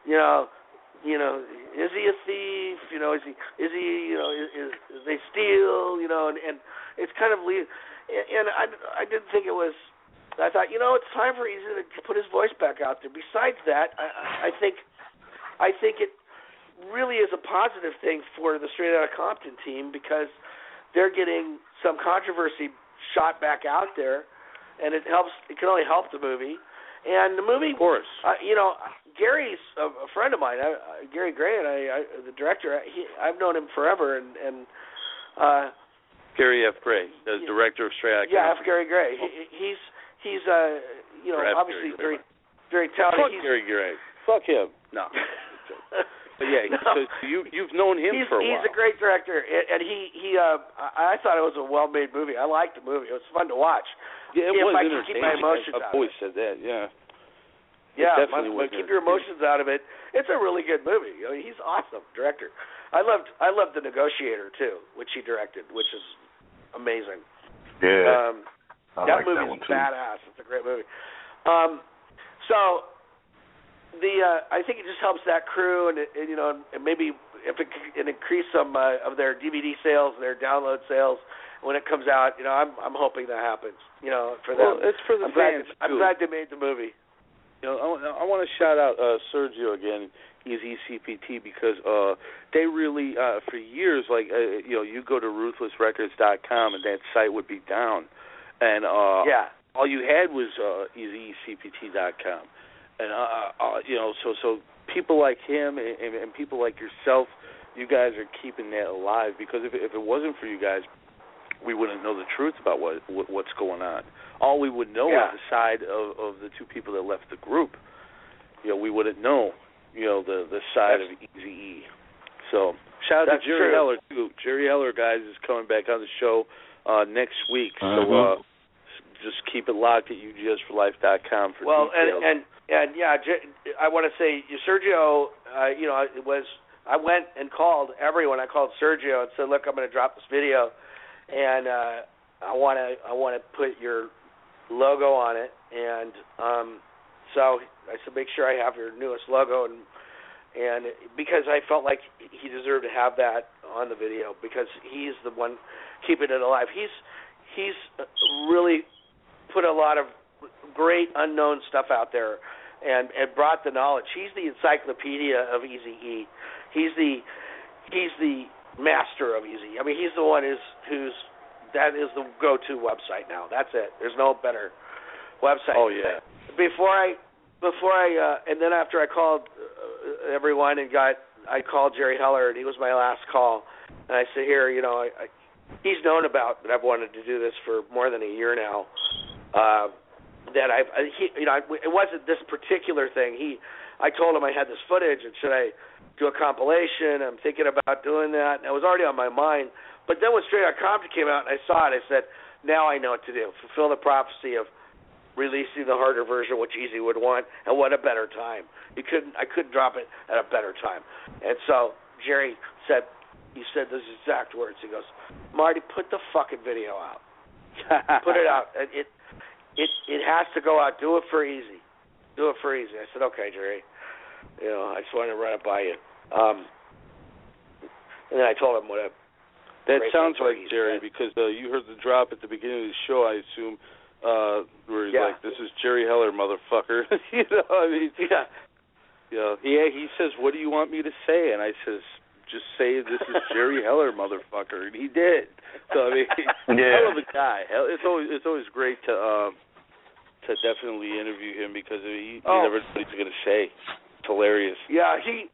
is he a thief? Is they steal? And it's kind of, and I didn't think it was. I thought, it's time for Eazy to put his voice back out there. Besides that, I think it really is a positive thing for the Straight Outta Compton team, because they're getting some controversy shot back out there, and it helps. It can only help the movie. And the movie, of course, Gary's a friend of mine, Gary Gray, and the director. I've known him forever, and Gary F. Gray, the director of Straight Outta Compton. Yeah, F. Gary Gray. He's obviously very, very talented. Fuck Gary Gray. Fuck him. No. But yeah, so you've known him for a while. He's a great director, and I thought it was a well-made movie. I liked the movie. It was fun to watch. Yeah, it was entertaining. If I keep my emotions I've always said that. Yeah. Yeah, keep your emotions out of it. It's a really good movie. I mean, he's awesome director. I loved The Negotiator too, which he directed, which is amazing. Yeah. That movie's badass. It's a great movie. So I think it just helps that crew, and maybe if it can increase some of their DVD sales, their download sales when it comes out. I'm hoping that happens. For them. Well, it's for the fans. I'm glad they made the movie. I want to shout out Sergio again, Easy CPT, because they really, for years, you go to RuthlessRecords.com and that site would be down, and all you had was EasyCPT.com, and so people like him and people like yourself, you guys are keeping that alive, because if it wasn't for you guys, we wouldn't know the truth about what's going on. All we would know is the side of the two people that left the group. We wouldn't know, the side of Eazy-E. So shout out to Jerry Heller too. Jerry Heller, guys, is coming back on the show next week. So just keep it locked at UGSforlife.com for details. And I want to say, Sergio, I went and called everyone. I called Sergio and said, look, I'm going to drop this video, and I want to put your logo on it, and so I said, make sure I have your newest logo, and because I felt like he deserved to have that on the video, because he's the one keeping it alive. He's really put a lot of great unknown stuff out there, and brought the knowledge. He's the encyclopedia of Eazy-E. He's the master of Eazy. I mean, he's the one that is the go-to website now. That's it. There's no better website. Oh yeah. Before I and then after I called everyone I called Jerry Heller, and he was my last call. And I said, here, he's known about that I've wanted to do this for more than a year now. It wasn't this particular thing. I told him I had this footage, and should I do a compilation? I'm thinking about doing that, and it was already on my mind. But then when Straight Outta Compton came out and I saw it, I said, now I know what to do. Fulfill the prophecy of releasing the harder version, which Eazy would want, and what a better time. I couldn't drop it at a better time. And so Jerry said those exact words. He goes, Marty, put the fucking video out. Put it out. It has to go out. Do it for Eazy. Do it for Eazy. I said, okay, Jerry. I just wanted to run it by you. And then I told him what a that sounds like Jerry, because you heard the drop at the beginning of the show, I assume, where he's like, this is Jerry Heller, motherfucker. He says, what do you want me to say? And I says, just say this is Jerry Heller, motherfucker. And he did. So, I mean, hell of a guy. It's always great to definitely interview him, because he never knows what he's going to say. It's hilarious. Yeah, he's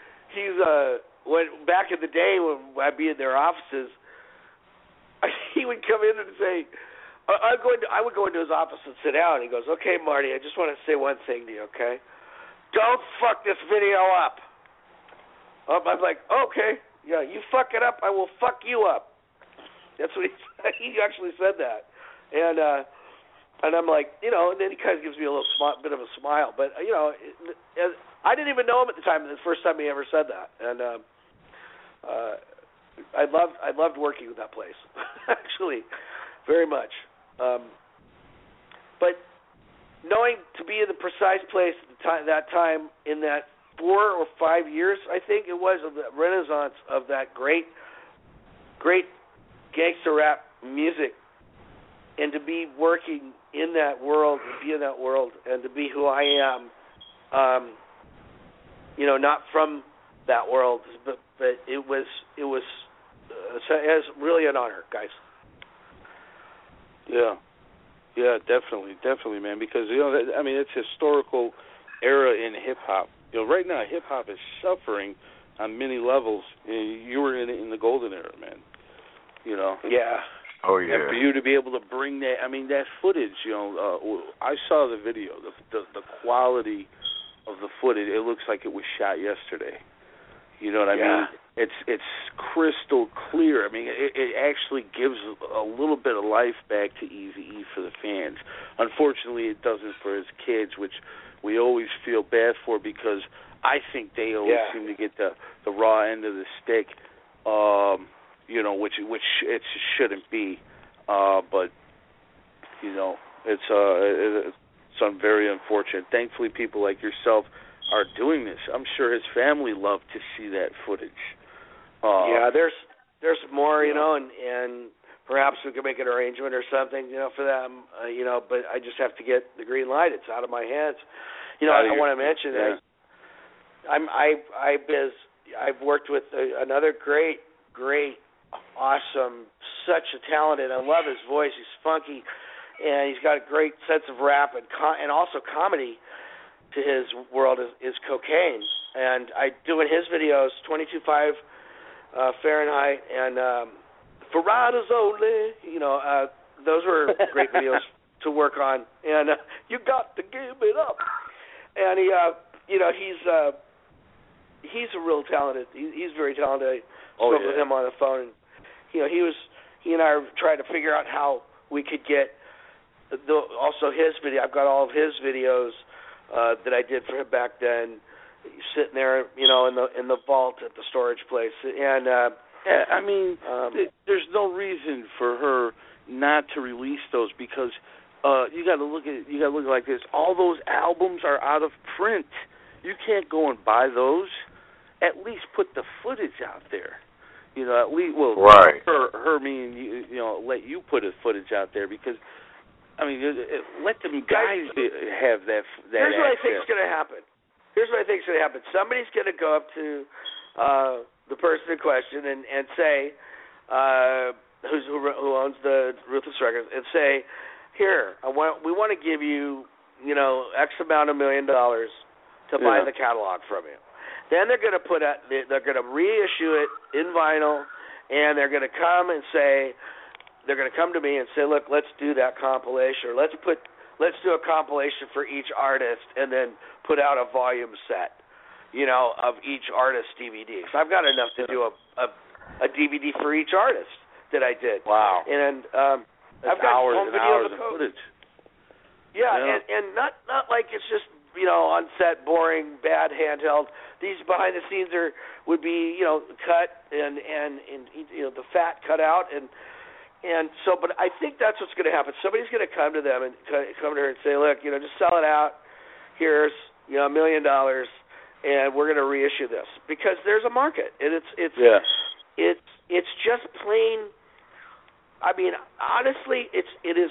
when back in the day when I'd be in their offices, he would come in and say, I would go into his office and sit down. He goes, okay, Marty, I just want to say one thing to you, okay? Don't fuck this video up. I'm like, okay, yeah, you fuck it up, I will fuck you up. That's what he said. He actually said that. And I'm like, and then he kind of gives me a little bit of a smile. But, I didn't even know him at the time, the first time he ever said that. And I loved working with that place, actually, very much. But knowing to be in the precise place at that time, in that 4 or 5 years, I think it was, of the renaissance of that great gangster rap music, and to be working in that world, and be in that world, and to be who I am, not from that world, but it was is really an honor, guys. Yeah, definitely, man. Because it's a historical era in hip hop. Right now hip hop is suffering on many levels. You were in the golden era, man. Yeah. Oh yeah. And for you to be able to bring that, that footage. I saw the video. The quality of the footage. It looks like it was shot yesterday. You know what I mean? It's crystal clear. It actually gives a little bit of life back to Eazy-E for the fans. Unfortunately, it doesn't for his kids, which we always feel bad for because I think they always seem to get the raw end of the stick, which it shouldn't be. But it's very unfortunate. Thankfully, people like yourself are doing this. I'm sure his family loved to see that footage. There's more, and perhaps we could make an arrangement or something, for them, but I just have to get the green light. It's out of my hands. I want to mention that I've worked with another great, awesome, such a talented. I love his voice. He's funky, and he's got a great sense of rap and also comedy to his world is Cocaine. And I doing his videos, 22.5 Fahrenheit, and For Riders Only. Those were great videos to work on. And you got to give it up. And he's a real talented. He's very talented. I spoke with him on the phone. And, he and I are trying to figure out how we could get also his video. I've got all of his videos that I did for him back then, sitting there, in the vault at the storage place. And there's no reason for her not to release those because you got to look at it like this. All those albums are out of print. You can't go and buy those. At least put the footage out there. At least, right. Her meaning, let you put the footage out there because, let them guys have that. Here's what I think is going to happen. Somebody's going to go up to the person in question and say, who owns the Ruthless Records, and say, here, we want to give you, X amount of $1 million to buy the catalog from you. Then they're going to they're going to reissue it in vinyl, and they're going to come and say, they're going to come to me and say, look, let's do that compilation, or let's do a compilation for each artist, and then put out a volume set, of each artist DVD. So I've got enough to do a DVD for each artist that I did. Wow. And I've got home video of footage. Yeah, and not like it's just on set, boring, bad handheld. These behind the scenes would be cut and the fat cut out and so. But I think that's what's going to happen. Somebody's going to come to them and come to her and say, look, just sell it out. Here's $1 million, and we're going to reissue this because there's a market, and it's just plain. Honestly, it is.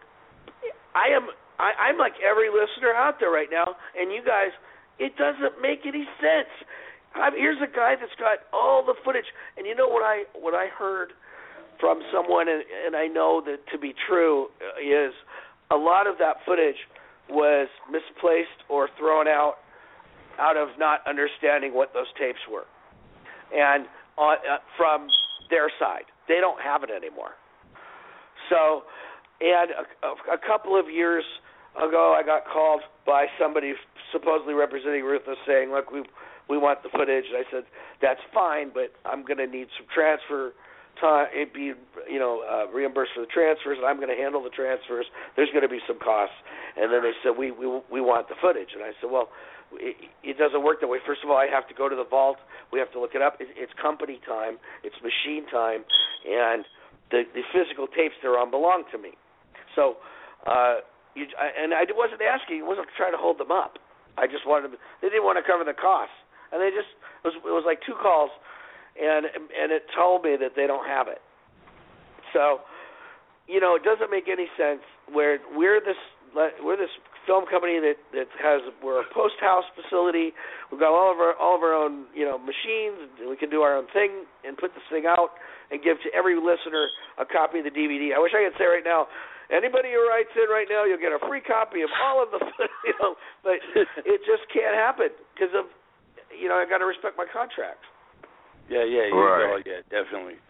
I'm like every listener out there right now, and you guys, it doesn't make any sense. Here's a guy that's got all the footage, and you know what I heard from someone, and I know that to be true, is a lot of that footage was misplaced or thrown out of not understanding what those tapes were, and from their side, they don't have it anymore. So, and a couple of years ago, I got called by somebody supposedly representing Ruthless saying, look, we want the footage. And I said, that's fine, but I'm going to need some transfer time, reimbursed for the transfers, and I'm going to handle the transfers. There's going to be some costs. And then they said, we want the footage. And I said, well, it doesn't work that way. First of all, I have to go to the vault. We have to look it up. It's company time. It's machine time. And the physical tapes they're on belong to me. So, and I wasn't asking, I wasn't trying to hold them up. I just wanted them, they didn't want to cover the costs. And they just, it was like 2 calls, and it told me that they don't have it. So, it doesn't make any sense where we're this film company we're a post house facility. We've got all of our own machines. We can do our own thing and put this thing out and give to every listener a copy of the DVD. I wish I could say right now, anybody who writes in right now, you'll get a free copy of all of the but it just can't happen because of I got to respect my contracts. Yeah, right. Yeah, definitely.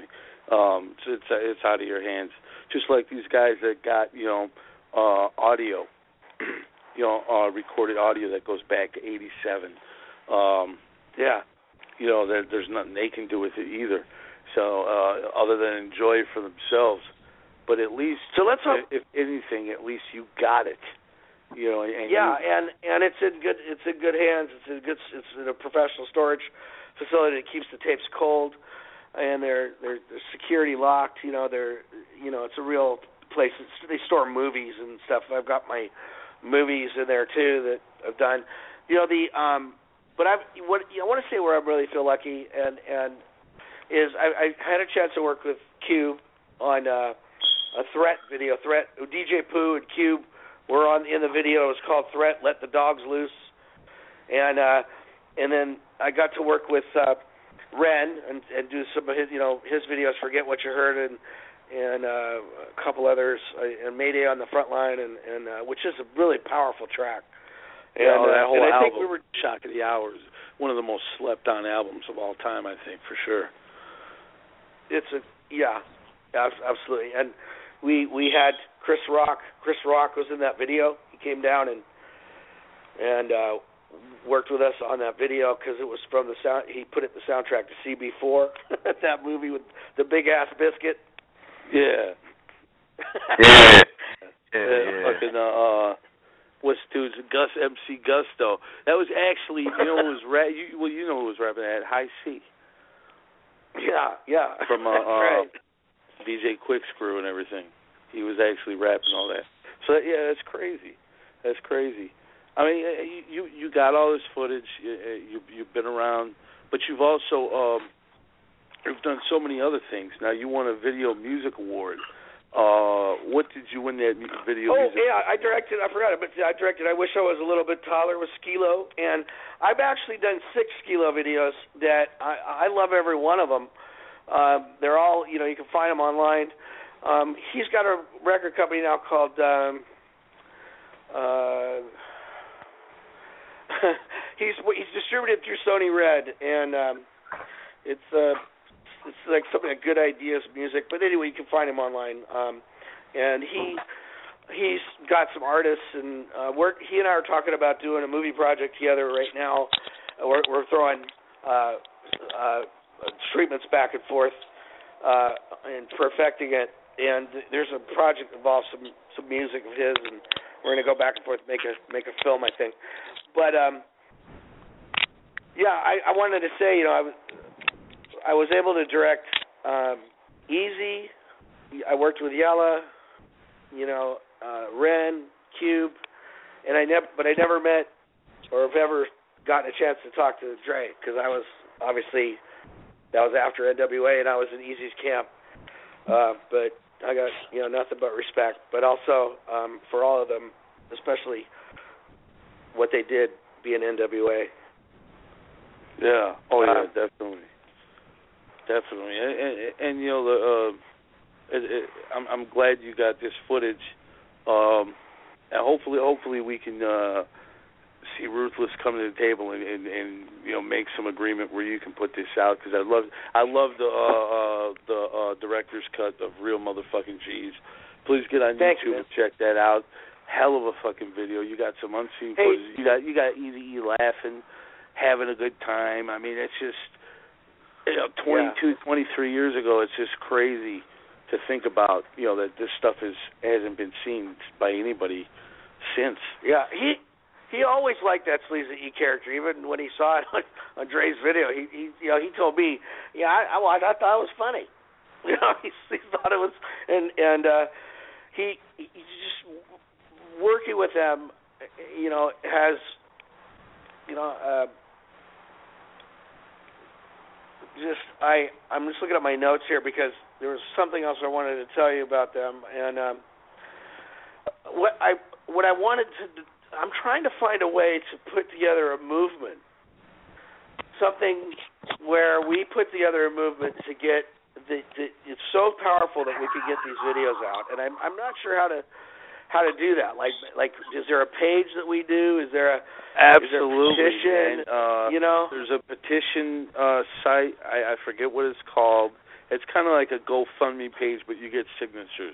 It's out of your hands. Just like these guys that got audio, recorded audio that goes back to '87. There's nothing they can do with it either. So other than enjoy it for themselves, but at least let's hope, if anything, at least you got it. And it's in good hands. It's in a professional storage facility that keeps the tapes cold, and they're security locked. It's a real place. They store movies and stuff. I've got my movies in there too that I've done. But I want to say where I really feel lucky and is I had a chance to work with Cube on a Threat video. DJ Pooh and Cube were in the video. It was called Threat, Let the Dogs Loose, and then I got to work with Ren and do some of his videos. Forget What You Heard and a couple others, and Mayday on the Front Line, and which is a really powerful track. And that whole album, I think we were Shock of the Hours, one of the most slept on albums of all time, I think, for sure. Absolutely. And we had Chris Rock. Chris Rock was in that video. He came down and worked with us on that video because it was from the sound. He put it in the soundtrack to CB4, that movie with the big ass biscuit. Yeah. Fucking what's dude's MC Gusto? That was actually who was who was rapping at High C. Yeah. From right. DJ Quick Screw and everything. He was actually rapping all that. So that's crazy. I mean, you got all this footage. You've been around, but you've also you've done so many other things. Now you won a Video Music Award. What did you win that video music? Oh, yeah, I directed. I forgot it, but I directed I Wish I Was a Little Bit Taller with Skilo, and I've actually done 6 Skilo videos that I love every one of them. They're all, you can find them online. He's got a record company now called he's distributed through Sony Red, and it's like something like Good Ideas Music. But anyway, you can find him online. And he's got some artists, and he and I are talking about doing a movie project together right now. We're throwing treatments back and forth and perfecting it. And there's a project that involves some music of his, and we're going to go back and forth and make a film, I think. But I wanted to say, I was able to direct Easy. I worked with Yella, Ren, Cube, and I never met or have ever gotten a chance to talk to Dre because I was obviously that was after NWA and I was in Easy's camp. But I got nothing but respect. But also for all of them, especially what they did being NWA. Yeah. Oh yeah, definitely. And I'm glad you got this footage, and hopefully we can see Ruthless come to the table and make some agreement where you can put this out because I love the director's cut of Real Motherfucking G's. Please get on YouTube and check that out. Hell of a fucking video. You got some unseen footage. You got Eazy-E laughing, having a good time. I mean, it's just 23 years ago. It's just crazy to think about. That this stuff hasn't been seen by anybody since. Yeah, he always liked that Sleazy E character. Even when he saw it on Dre's video, he told me, I thought it was funny. He thought it was, and he just working with them, has, I'm just looking at my notes here because there was something else I wanted to tell you about them, and what I wanted to, I'm trying to find a way to put together a movement, something where we put together a movement to get it's so powerful that we could get these videos out, and I'm not sure how to do that. Like, is there a page that we do? Is there a petition? Man. There's a petition site. I forget what it's called. It's kind of like a GoFundMe page, but you get signatures.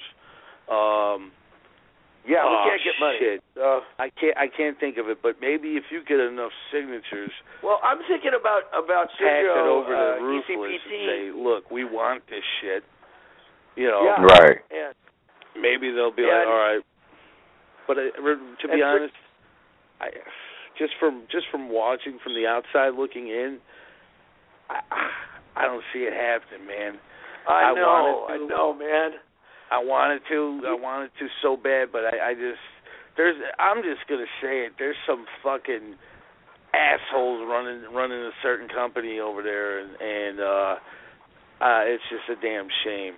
We can't get money. Shit. I can't think of it, but maybe if you get enough signatures. Well, I'm thinking about pass Sergio, it over to Ruthless ECPT. and say, look, we want this shit. Right. Yeah. Maybe they'll be like, all right. But to be honest, just from watching from the outside looking in, I don't see it happening, man. I know, man. I wanted to so bad, but I'm just gonna say it. There's some fucking assholes running a certain company over there, and it's just a damn shame,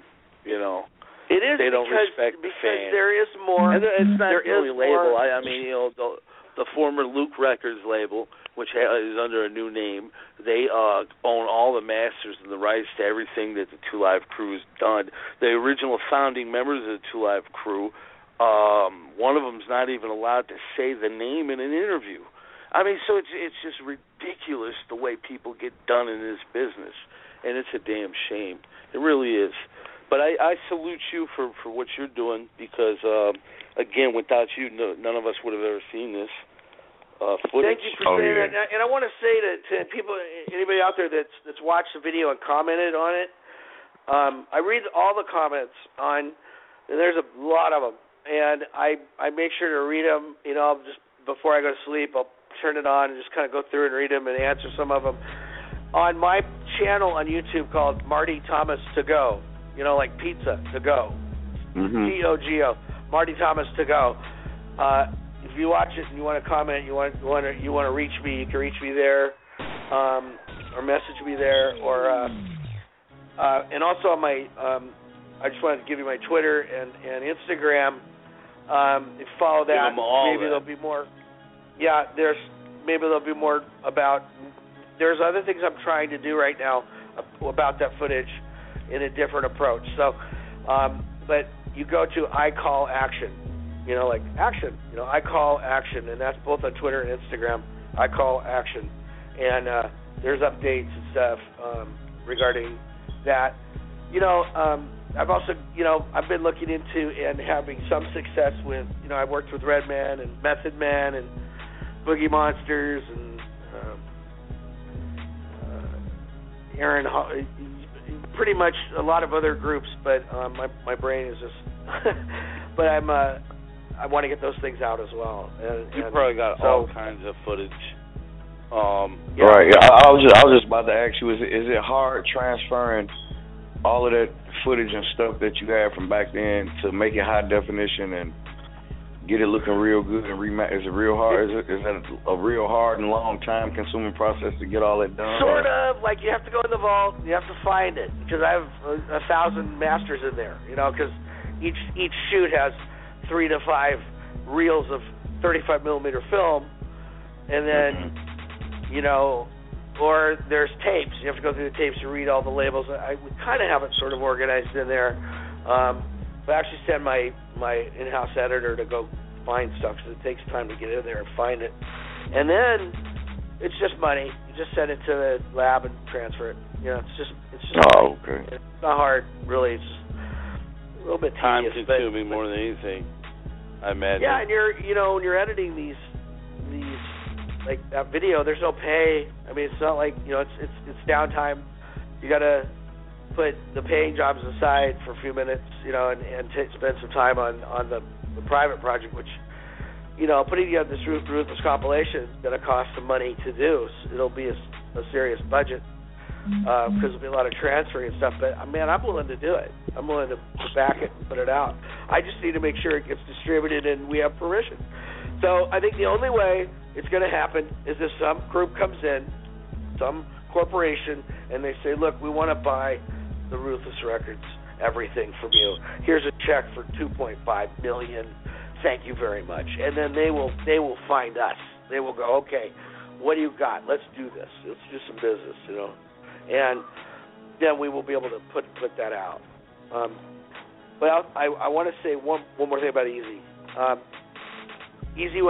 It is. They don't respect the fans. There is more. And it's not the only label. More. I mean, the former Luke Records label, which is under a new name, they own all the masters and the rights to everything that the Two Live Crew has done. The original founding members of the Two Live Crew, one of them's not even allowed to say the name in an interview. I mean, so it's just ridiculous the way people get done in this business, and it's a damn shame. It really is. But I salute you for what you're doing because, again, without you, none of us would have ever seen this footage. Thank you for saying that. And I want to say to people, anybody out there that's watched the video and commented on it, I read all the comments and there's a lot of them, and I make sure to read them. Just before I go to sleep, I'll turn it on and just kind of go through and read them and answer some of them. On my channel on YouTube called Marty Thomas To Go. Like pizza to go. T-O-G-O. Marty Thomas To Go. If you watch it and you want to comment, you want to reach me, you can reach me there, or message me there, or and also on my I just wanted to give you my Twitter and Instagram. If you follow that, maybe there'll be more. Yeah, maybe there'll be more about. There's other things I'm trying to do right now about that footage in a different approach. So, but you go to I Call Action, like action, I Call Action, and that's both on Twitter and Instagram, I Call Action. And there's updates and stuff regarding that. I've also, I've been looking into and having some success with, I've worked with Redman and Method Man and Boogie Monsters and Aaron, pretty much a lot of other groups, but my brain is just. But I want to get those things out as well. You probably got all kinds of footage. Right. I was just about to ask you: is it hard transferring all of that footage and stuff that you had from back then to make it high definition and get it looking real good and is it real hard? Is that a real hard and long time consuming process to get all that done? Sort of. Like you have to go in the vault, you have to find it because I have 1,000 masters in there. Because each shoot has 3 to 5 reels of 35 millimeter film, and then or there's tapes. You have to go through the tapes to read all the labels. I kind of have it sort of organized in there. But I actually send my in-house editor to go find stuff because it takes time to get in there and find it. And then it's just money. You just send it to the lab and transfer it. It's just. Oh, okay. It's not hard, really. It's just a little bit tedious. Time-consuming more than anything, I imagine. Yeah, and when you're editing these like that video, there's no pay. I mean, it's not like it's downtime. You gotta put the paying jobs aside for a few minutes, and spend some time on the private project, which, putting together this Ruthless compilation is going to cost some money to do. So it'll be a serious budget because there'll be a lot of transferring and stuff. But, man, I'm willing to do it. I'm willing to back it and put it out. I just need to make sure it gets distributed and we have permission. So I think the only way it's going to happen is if some group comes in, some corporation, and they say, look, we want to buy the Ruthless Records, everything from you. Here's a check for $2.5 million thank you very much. And then they will find us. They will go, okay, what do you got? Let's do this. Let's do some business, you know. And then we will be able to put that out. But I want to say one more thing about Easy. Easy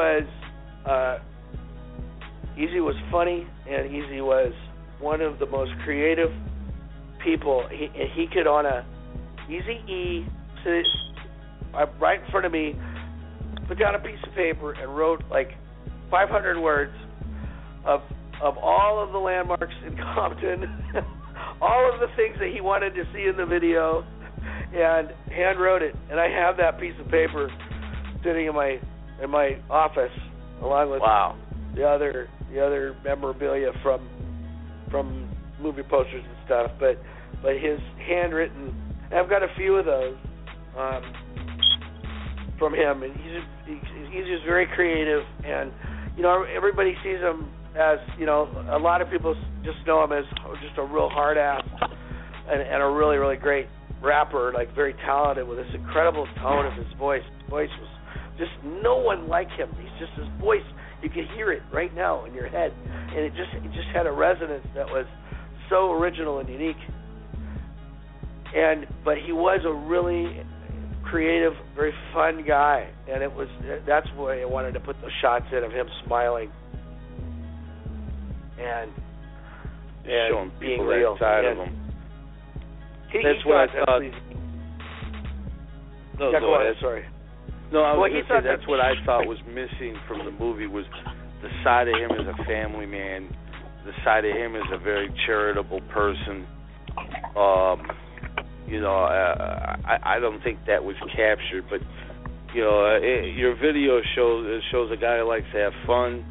was funny, and Easy was one of the most creative people. He could on a Easy E, sit right in front of me, put down a piece of paper and wrote like 500 words of all of the landmarks in Compton, all of the things that he wanted to see in the video, and hand wrote it. And I have that piece of paper sitting in my office along with the other memorabilia from movie posters and stuff. But his handwritten, and I've got a few of those from him, and he's just very creative, and you know, everybody sees him as, you know, a lot of people just know him as just a real hard ass and a really, really great rapper, like very talented with this incredible tone of his voice. His voice was just no one like him. He's just, his voice, you can hear it right now in your head, and it just had a resonance that was so original and unique. But he was a really creative, very fun guy, and that's why I wanted to put those shots in of him smiling and showing being people real. that side of him. That's what I thought. No, yeah, go ahead. Sorry. No, I was going to say that's what I thought was missing from the movie, was the side of him as a family man, the side of him as a very charitable person. You know, I don't think that was captured, but you know, your video shows a guy who likes to have fun,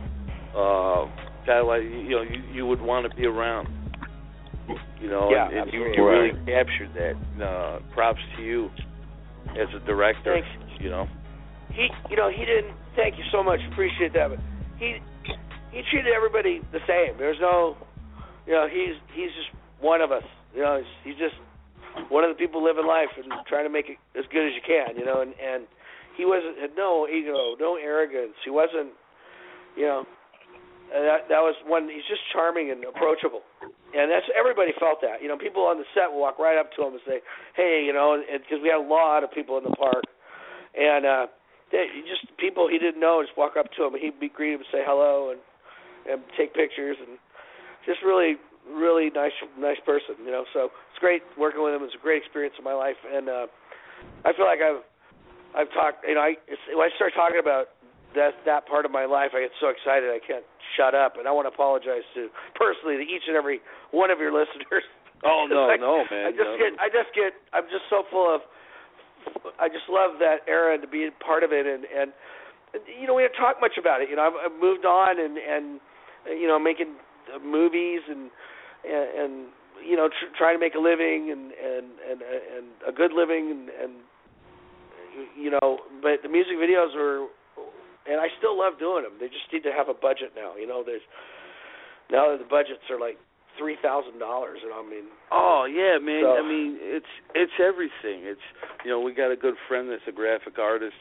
guy like, you know, you would want to be around. You know, yeah, and you really captured that. Props to you as a director. Thanks. You know, he didn't. Thank you so much. Appreciate that. But he treated everybody the same. There's no, you know, he's just one of us. You know, he's just one of the people living life and trying to make it as good as you can. You know, and he had no ego, no arrogance. He wasn't, you know. That was one. He's just charming and approachable, and that's everybody felt that. You know, people on the set would walk right up to him and say, "Hey," you know, because we had a lot of people in the park, and just people he didn't know just walk up to him and he'd greet him and say hello and take pictures, and just really, really nice person. You know, so it's great working with him. It's a great experience in my life, and I feel like I've talked. You know, when I start talking about that part of my life, I get so excited I can't shut up, and I want to apologize personally to each and every one of your listeners. Oh no, man. I'm just so full of. I just love that era and to be a part of it, and you know, we don't talk much about it. You know, I've moved on and you know, making movies and you know, trying to make a living and a good living and you know, but the music videos are. And I still love doing them. They just need to have a budget now. You know, now that the budgets are like $3,000. And I mean, oh yeah, man. So, I mean, it's everything. It's, you know, we got a good friend that's a graphic artist.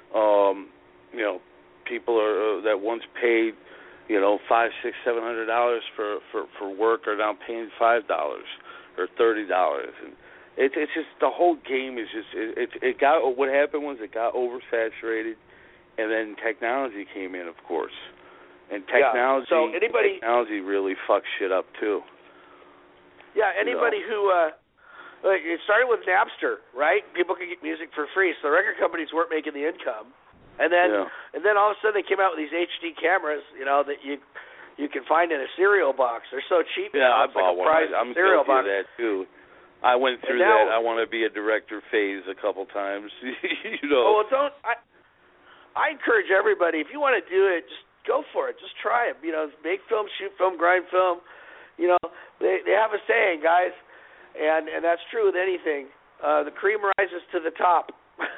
You know, people that once paid, you know, $500, $600, $700 for work are now paying $5 or $30, and it's just the whole game is just it got, what happened was it got oversaturated. And then technology came in, of course. And technology, technology really fucks shit up, too. Yeah, anybody who, it started with Napster, right? People could get music for free, so the record companies weren't making the income. And then all of a sudden they came out with these HD cameras, you know, that you can find in a cereal box. They're so cheap. Yeah, now. I bought one. I'm guilty of that, too. I went through that. I want to be a director phase a couple times, you know. Oh, well, I encourage everybody, if you want to do it, just go for it. Just try it. You know, make film, shoot film, grind film. You know, they have a saying, guys, and that's true with anything. The cream rises to the top.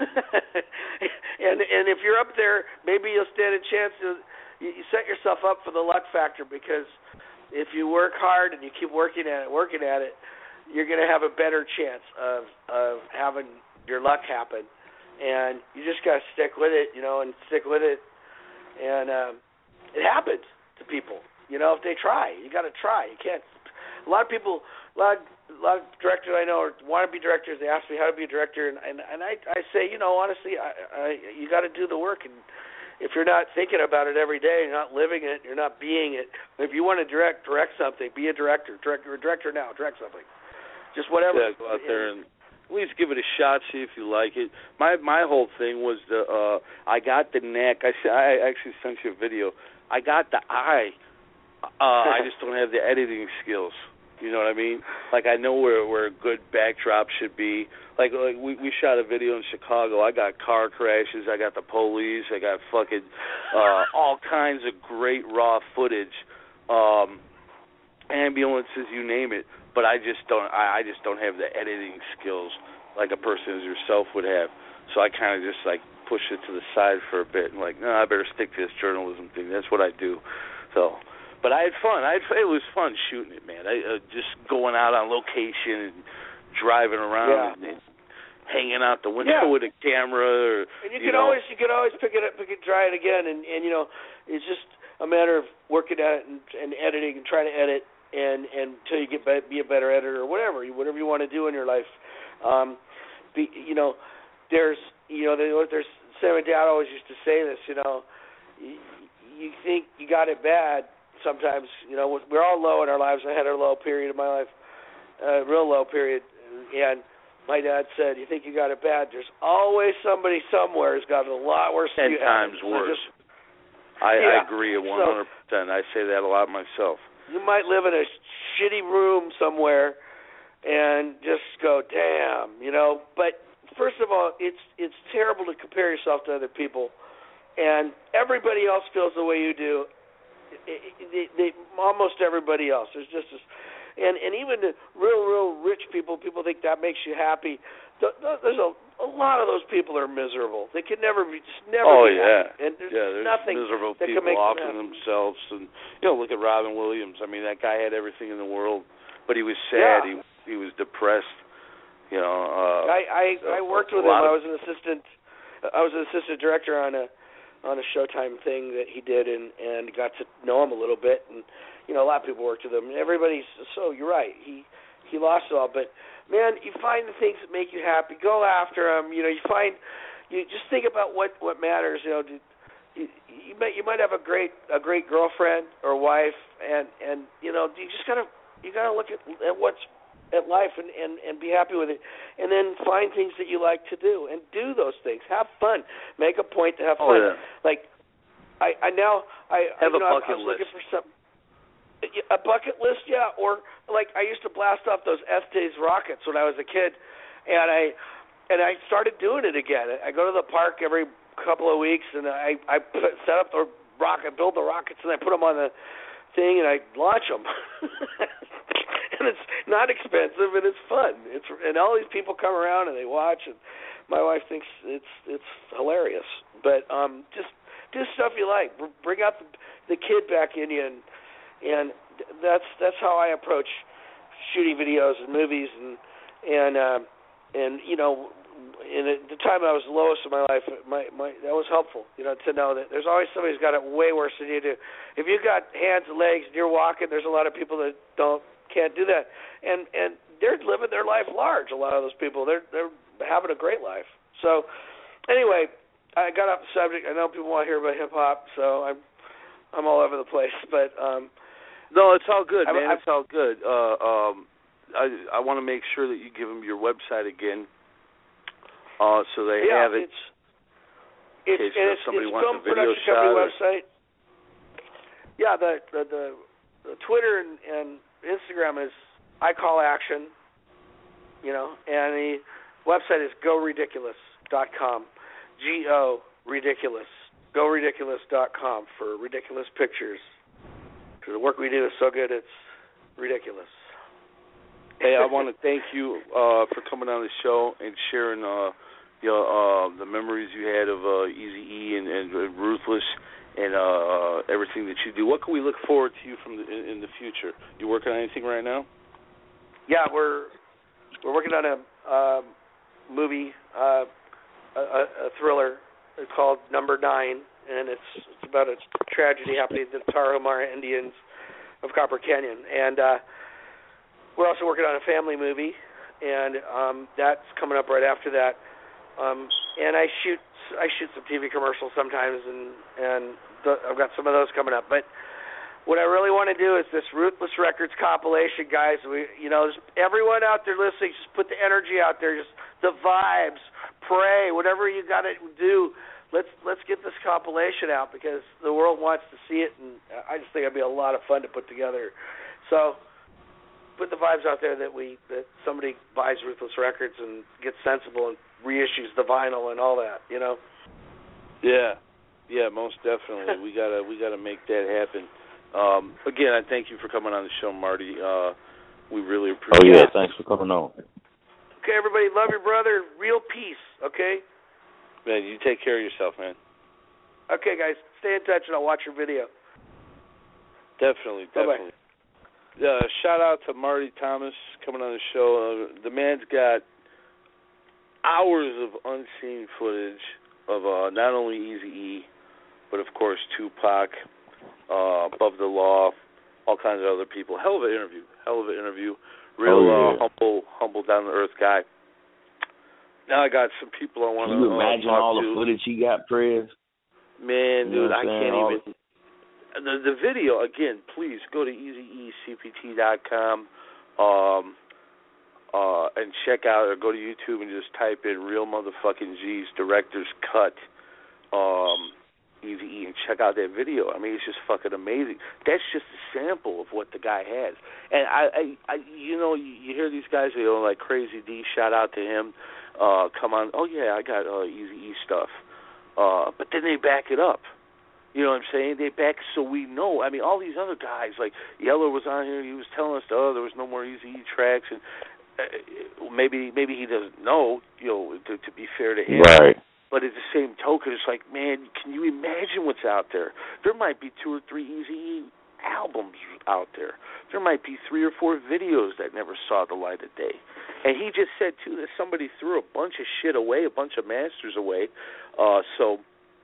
and if you're up there, maybe you'll stand a chance to you set yourself up for the luck factor, because if you work hard and you keep working at it, you're going to have a better chance of having your luck happen. and you just got to stick with it, and stick with it, and it happens to people, if they try. You got to try. You can't. A lot of people, a lot of directors I know want to be directors. They ask me how to be a director, and I say, honestly, you got to do the work. And if you're not thinking about it every day, you're not living it, you're not being it. If you want to direct something. Be a director. You're a director now. Direct something. Just whatever. Yeah, go out there and at least give it a shot. See if you like it. My whole thing was I got the knack. I actually sent you a video. I got the eye. I just don't have the editing skills. You know what I mean? Like, I know where a good backdrop should be. Like we shot a video in Chicago. I got car crashes. I got the police. I got fucking all kinds of great raw footage, ambulances, you name it. But I just don't have the editing skills like a person as yourself would have. So I kind of just like pushed it to the side for a bit and like, no, I better stick to this journalism thing. That's what I do. So. But I had fun. It was fun shooting it, man. Just going out on location and driving around and hanging out the window with a camera. And you can always pick it up, try it again, and it's just a matter of working at it and editing and trying to edit and until you get be a better editor or whatever you want to do in your life. There's Sam and Dad always used to say this. You think you got it bad. Sometimes, we're all low in our lives. I had a low period in my life, real low period, and my dad said, you think you got it bad, there's always somebody somewhere who's got it a lot worse than you. 10 times worse. I agree 100%. I say that a lot myself. You might live in a shitty room somewhere and just go, damn, but first of all, it's terrible to compare yourself to other people, and everybody else feels the way you do. Almost everybody else. There's just this, and even the real rich people think that makes you happy. There's a lot of those people are miserable. They can never be happy. And there's nothing miserable that people can make offering themselves. And look at Robin Williams. I mean, that guy had everything in the world, but he was sad. Yeah. He was depressed. I worked with him. I was an assistant director on a Showtime thing that he did, and got to know him a little bit, and a lot of people worked with him, and everybody's you're right, he lost it all, but man, you find the things that make you happy, go after them. You just think about what matters. You might have a great girlfriend or wife, and you just gotta look at what's at life and be happy with it, and then find things that you like to do and do those things. Have fun. Make a point to have fun. Like I have a bucket I was list. looking for something. A bucket list, yeah. Or like I used to blast off those Estes rockets when I was a kid, and I started doing it again. I go to the park every couple of weeks, and I set up the rocket, build the rockets, and I put them on the thing, and I launch them. And it's not expensive, and it's fun. And all these people come around and they watch, and my wife thinks it's hilarious. But just do stuff you like. Bring out the kid back in you, and that's how I approach shooting videos and movies, and in the time I was lowest in my life, that was helpful. To know that there's always somebody who's got it way worse than you do. If you've got hands and legs and you're walking, there's a lot of people that can't do that, and they're living their life large. A lot of those people, they're having a great life. So, anyway, I got off the subject. I know people want to hear about hip hop, so I'm all over the place. But no, it's all good, man. It's all good. I want to make sure that you give them your website again, so they have it. It's somebody Film wants a video Production shot. Company website. Yeah, the Twitter and Instagram is I Call Action, and the website is GoRidiculous.com. Ridiculous. GoRidiculous.com for ridiculous pictures. Because the work we do is so good, it's ridiculous. Hey, I want to thank you for coming on the show and sharing the memories you had of Eazy-E and Ruthless. And everything that you do. What can we look forward to you in the future? You working on anything right now? Yeah, we're working on a movie, a thriller called Number 9, and it's about a tragedy happening to the Tarahumara Indians of Copper Canyon. And we're also working on a family movie, and that's coming up right after that. And I shoot some TV commercials sometimes, and I've got some of those coming up. But what I really want to do is this Ruthless Records compilation, guys. Everyone out there listening, just put the energy out there, just the vibes, pray, whatever you got to do. Let's get this compilation out because the world wants to see it, and I just think it'd be a lot of fun to put together. So put the vibes out there that somebody buys Ruthless Records and gets sensible and reissues the vinyl and all that, Yeah, most definitely. we gotta make that happen. Again, I thank you for coming on the show, Marty. We really appreciate it. Oh yeah, thanks for coming on. Okay, everybody, love your brother. Real peace. Okay. Man, you take care of yourself, man. Okay, guys, stay in touch and I'll watch your video. Definitely. Bye-bye. Shout out to Marty Thomas coming on the show. The man's got hours of unseen footage of not only Eazy-E, but of course Tupac, Above the Law, all kinds of other people. Hell of an interview. Real humble, down to earth guy. Now I got some people I want to. Can you imagine all the to. footage he got, Prez? Man, dude, I can't even. The video again. Please go to easyecpt.com and check out, or go to YouTube and just type in "Real Motherfucking G's Director's Cut." Eazy-E, and check out that video. I mean, it's just fucking amazing. That's just a sample of what the guy has. And I you hear these guys, like Crazy D, shout out to him. Come on, oh yeah, I got Eazy-E stuff. But then they back it up. You know what I'm saying? They back so we know. I mean, all these other guys, like Yellow was on here, he was telling us, there was no more Eazy-E tracks, and maybe he doesn't know, to be fair to him. Right. But at the same token, it's like, man, can you imagine what's out there? There might be 2 or 3 Eazy-E albums out there. There might be 3 or 4 videos that never saw the light of day. And he just said, too, that somebody threw a bunch of shit away, a bunch of masters away. So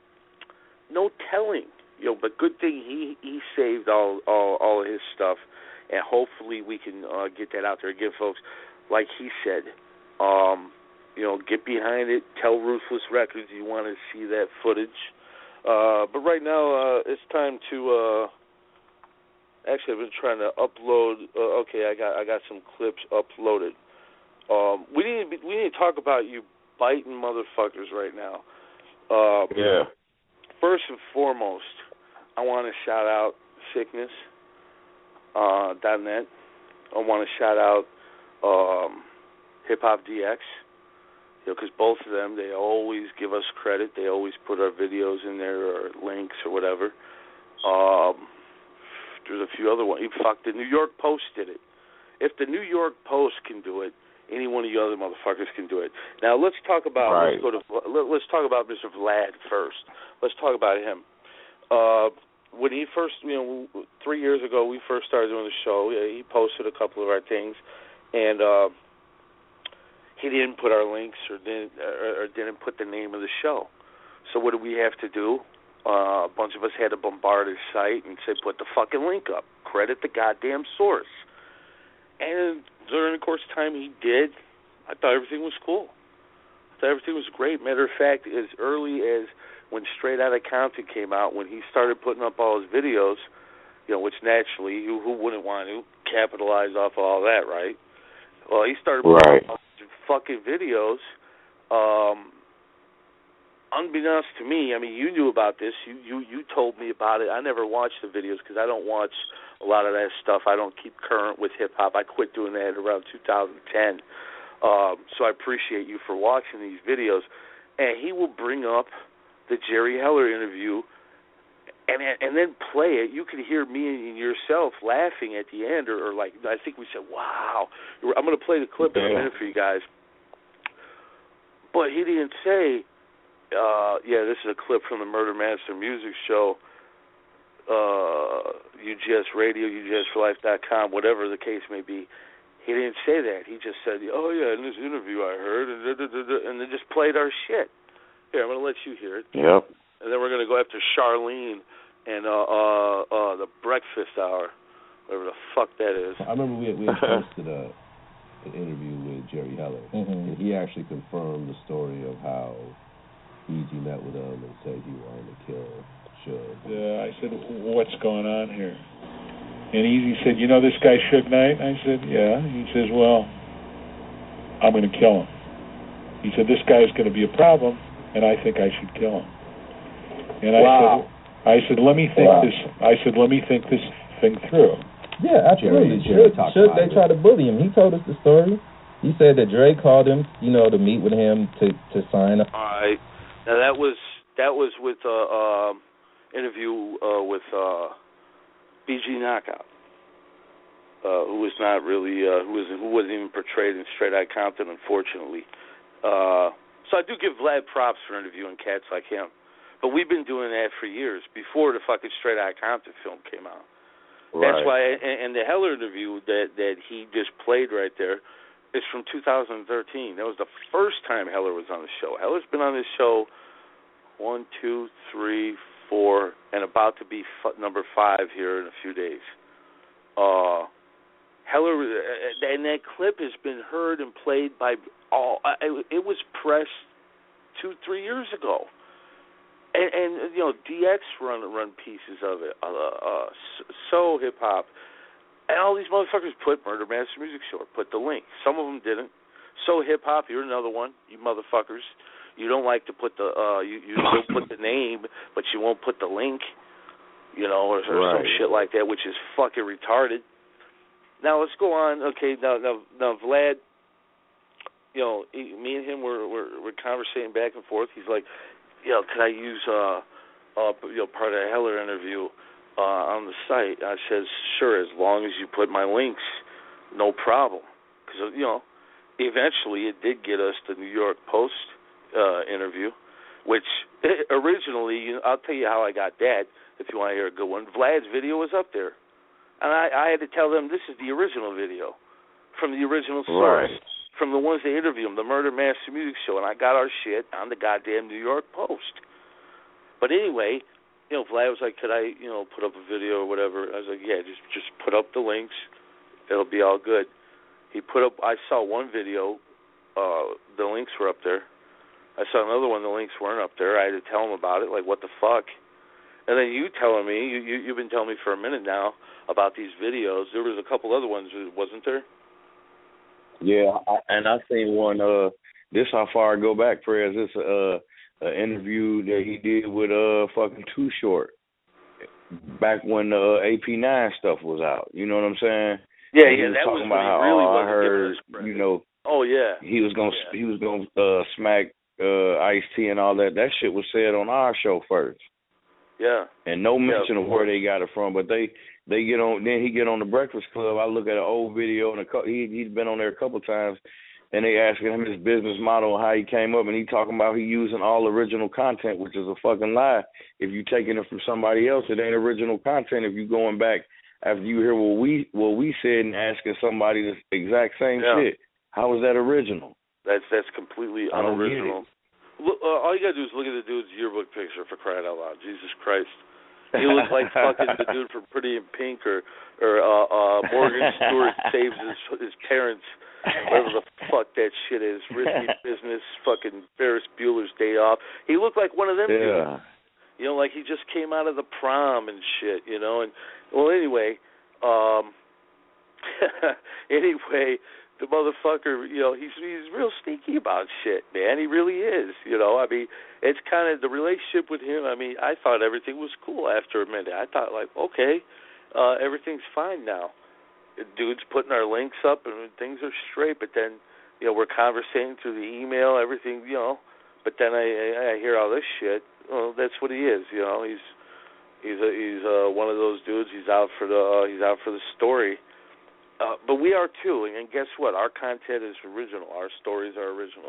no telling. But good thing he saved all of his stuff. And hopefully we can get that out there again, folks. Like he said, get behind it. Tell Ruthless Records you want to see that footage. But right now, it's time to. Actually, I've been trying to upload. Okay, I got some clips uploaded. We need to talk about you biting motherfuckers right now. Yeah. First and foremost, I want to shout out Sickness .net. I want to shout out Hip Hop DX. Because both of them, they always give us credit. They always put our videos in there or links or whatever. There's a few other ones. Fuck, the New York Post did it. If the New York Post can do it, any one of you other motherfuckers can do it. Now let's talk about let's talk about Mr. Vlad first. Let's talk about him. When he first, 3 years ago, we first started doing the show. He posted a couple of our things, and he didn't put our links or didn't put the name of the show. So what did we have to do? A bunch of us had to bombard his site and say, put the fucking link up. Credit the goddamn source. And during the course of time he did, I thought everything was cool. I thought everything was great. Matter of fact, as early as when Straight Outta Compton came out, when he started putting up all his videos, which naturally, who wouldn't want to capitalize off of all that, right? Well, he started putting up fucking videos. Unbeknownst to me, I mean, you knew about this. You told me about it. I never watched the videos because I don't watch a lot of that stuff. I don't keep current with hip-hop. I quit doing that around 2010. So I appreciate you for watching these videos. And he will bring up the Jerry Heller interview and then play it. You could hear me and yourself laughing at the end, or like, I think we said, wow. I'm going to play the clip in a minute for you guys. But he didn't say, this is a clip from the Murder Master Music Show, UGS Radio, UGSforlife.com, whatever the case may be. He didn't say that. He just said, in this interview I heard, and then just played our shit. Here, I'm going to let you hear it. Yep. And then we're going to go after Charlene and the Breakfast Hour, whatever the fuck that is. I remember we had posted an interview with Jerry Heller, and he actually confirmed the story of how E.G. met with him and said he wanted to kill Suge. I said, what's going on here? And E.G. said, you know this guy Suge Knight? I said, yeah. He says, well, I'm going to kill him. He said, this guy's going to be a problem, and I think I should kill him. And I said, let me think this. I said, let me think this thing through. Yeah, absolutely. Suge, they tried to bully him. He told us the story. He said that Dre called him, to meet with him to sign up. All right. Now that was with interview with BG Knockout, who was not really who wasn't even portrayed in Straight Outta Compton, unfortunately. So I do give Vlad props for interviewing cats like him, but we've been doing that for years before the fucking Straight Outta Compton film came out. Right. That's why, and the Heller interview that he just played right there is from 2013. That was the first time Heller was on the show. Heller's been on this show 1, 2, 3, 4, and about to be number 5 here in a few days. Heller, and that clip has been heard and played by all. It was pressed 2-3 years ago, and DX run pieces of it. So hip hop. And all these motherfuckers put Murder Master Music Show, put the link. Some of them didn't. So hip hop, you're another one, you motherfuckers. You don't like to put the you still put the name, but you won't put the link, or some shit like that, which is fucking retarded. Now let's go on. Okay, now Vlad, me and him we're conversating back and forth. He's like, can I use part of the Heller interview on the site? I says, sure, as long as you put my links, no problem. Because, eventually it did get us the New York Post interview, which originally, I'll tell you how I got that, if you want to hear a good one. Vlad's video was up there. And I had to tell them this is the original video from the original source, from the ones that interviewed him, the Murder Master Music Show. And I got our shit on the goddamn New York Post. But anyway, Vlad was like, could I, put up a video or whatever? I was like, yeah, just put up the links. It'll be all good. He put up, I saw one video, the links were up there. I saw another one, the links weren't up there. I had to tell him about it, like, what the fuck? And then you telling me, you've been telling me for a minute now about these videos. There was a couple other ones, wasn't there? Yeah, and I seen one, this how far I go back, Prez. It's an interview that he did with fucking Too Short back when the AP9 stuff was out. You know what I'm saying? Yeah, and that was talking about how really I heard, oh yeah, he was gonna smack Ice-T and all that. That shit was said on our show first. Yeah. And no mention of where they got it from, but they get on. Then he get on the Breakfast Club. I look at an old video, and he's been on there a couple times, and they asking him his business model, how he came up, and he talking about he using all original content, which is a fucking lie. If you taking it from somebody else, it ain't original content. If you going back after you hear what we said and asking somebody the exact same shit, how is that original? That's completely unoriginal. Look, all you gotta do is look at the dude's yearbook picture, for crying out loud. Jesus Christ. He looks like fucking the dude from Pretty in Pink or Morgan Stewart saves his parents, whatever the fuck that shit is. Risky Business, fucking Ferris Bueller's Day Off. He looked like one of them dudes. Like he just came out of the prom and shit, and well anyway, the motherfucker, he's real sneaky about shit, man. He really is, I mean, it's kind of the relationship with him. I mean, I thought everything was cool after a minute. I thought, like, okay, everything's fine now. The dude's putting our links up and things are straight, but then, we're conversating through the email, everything, but then I hear all this shit. Well, that's what he is, He's one of those dudes. He's out for the story. But we are too, and guess what? Our content is original. Our stories are original.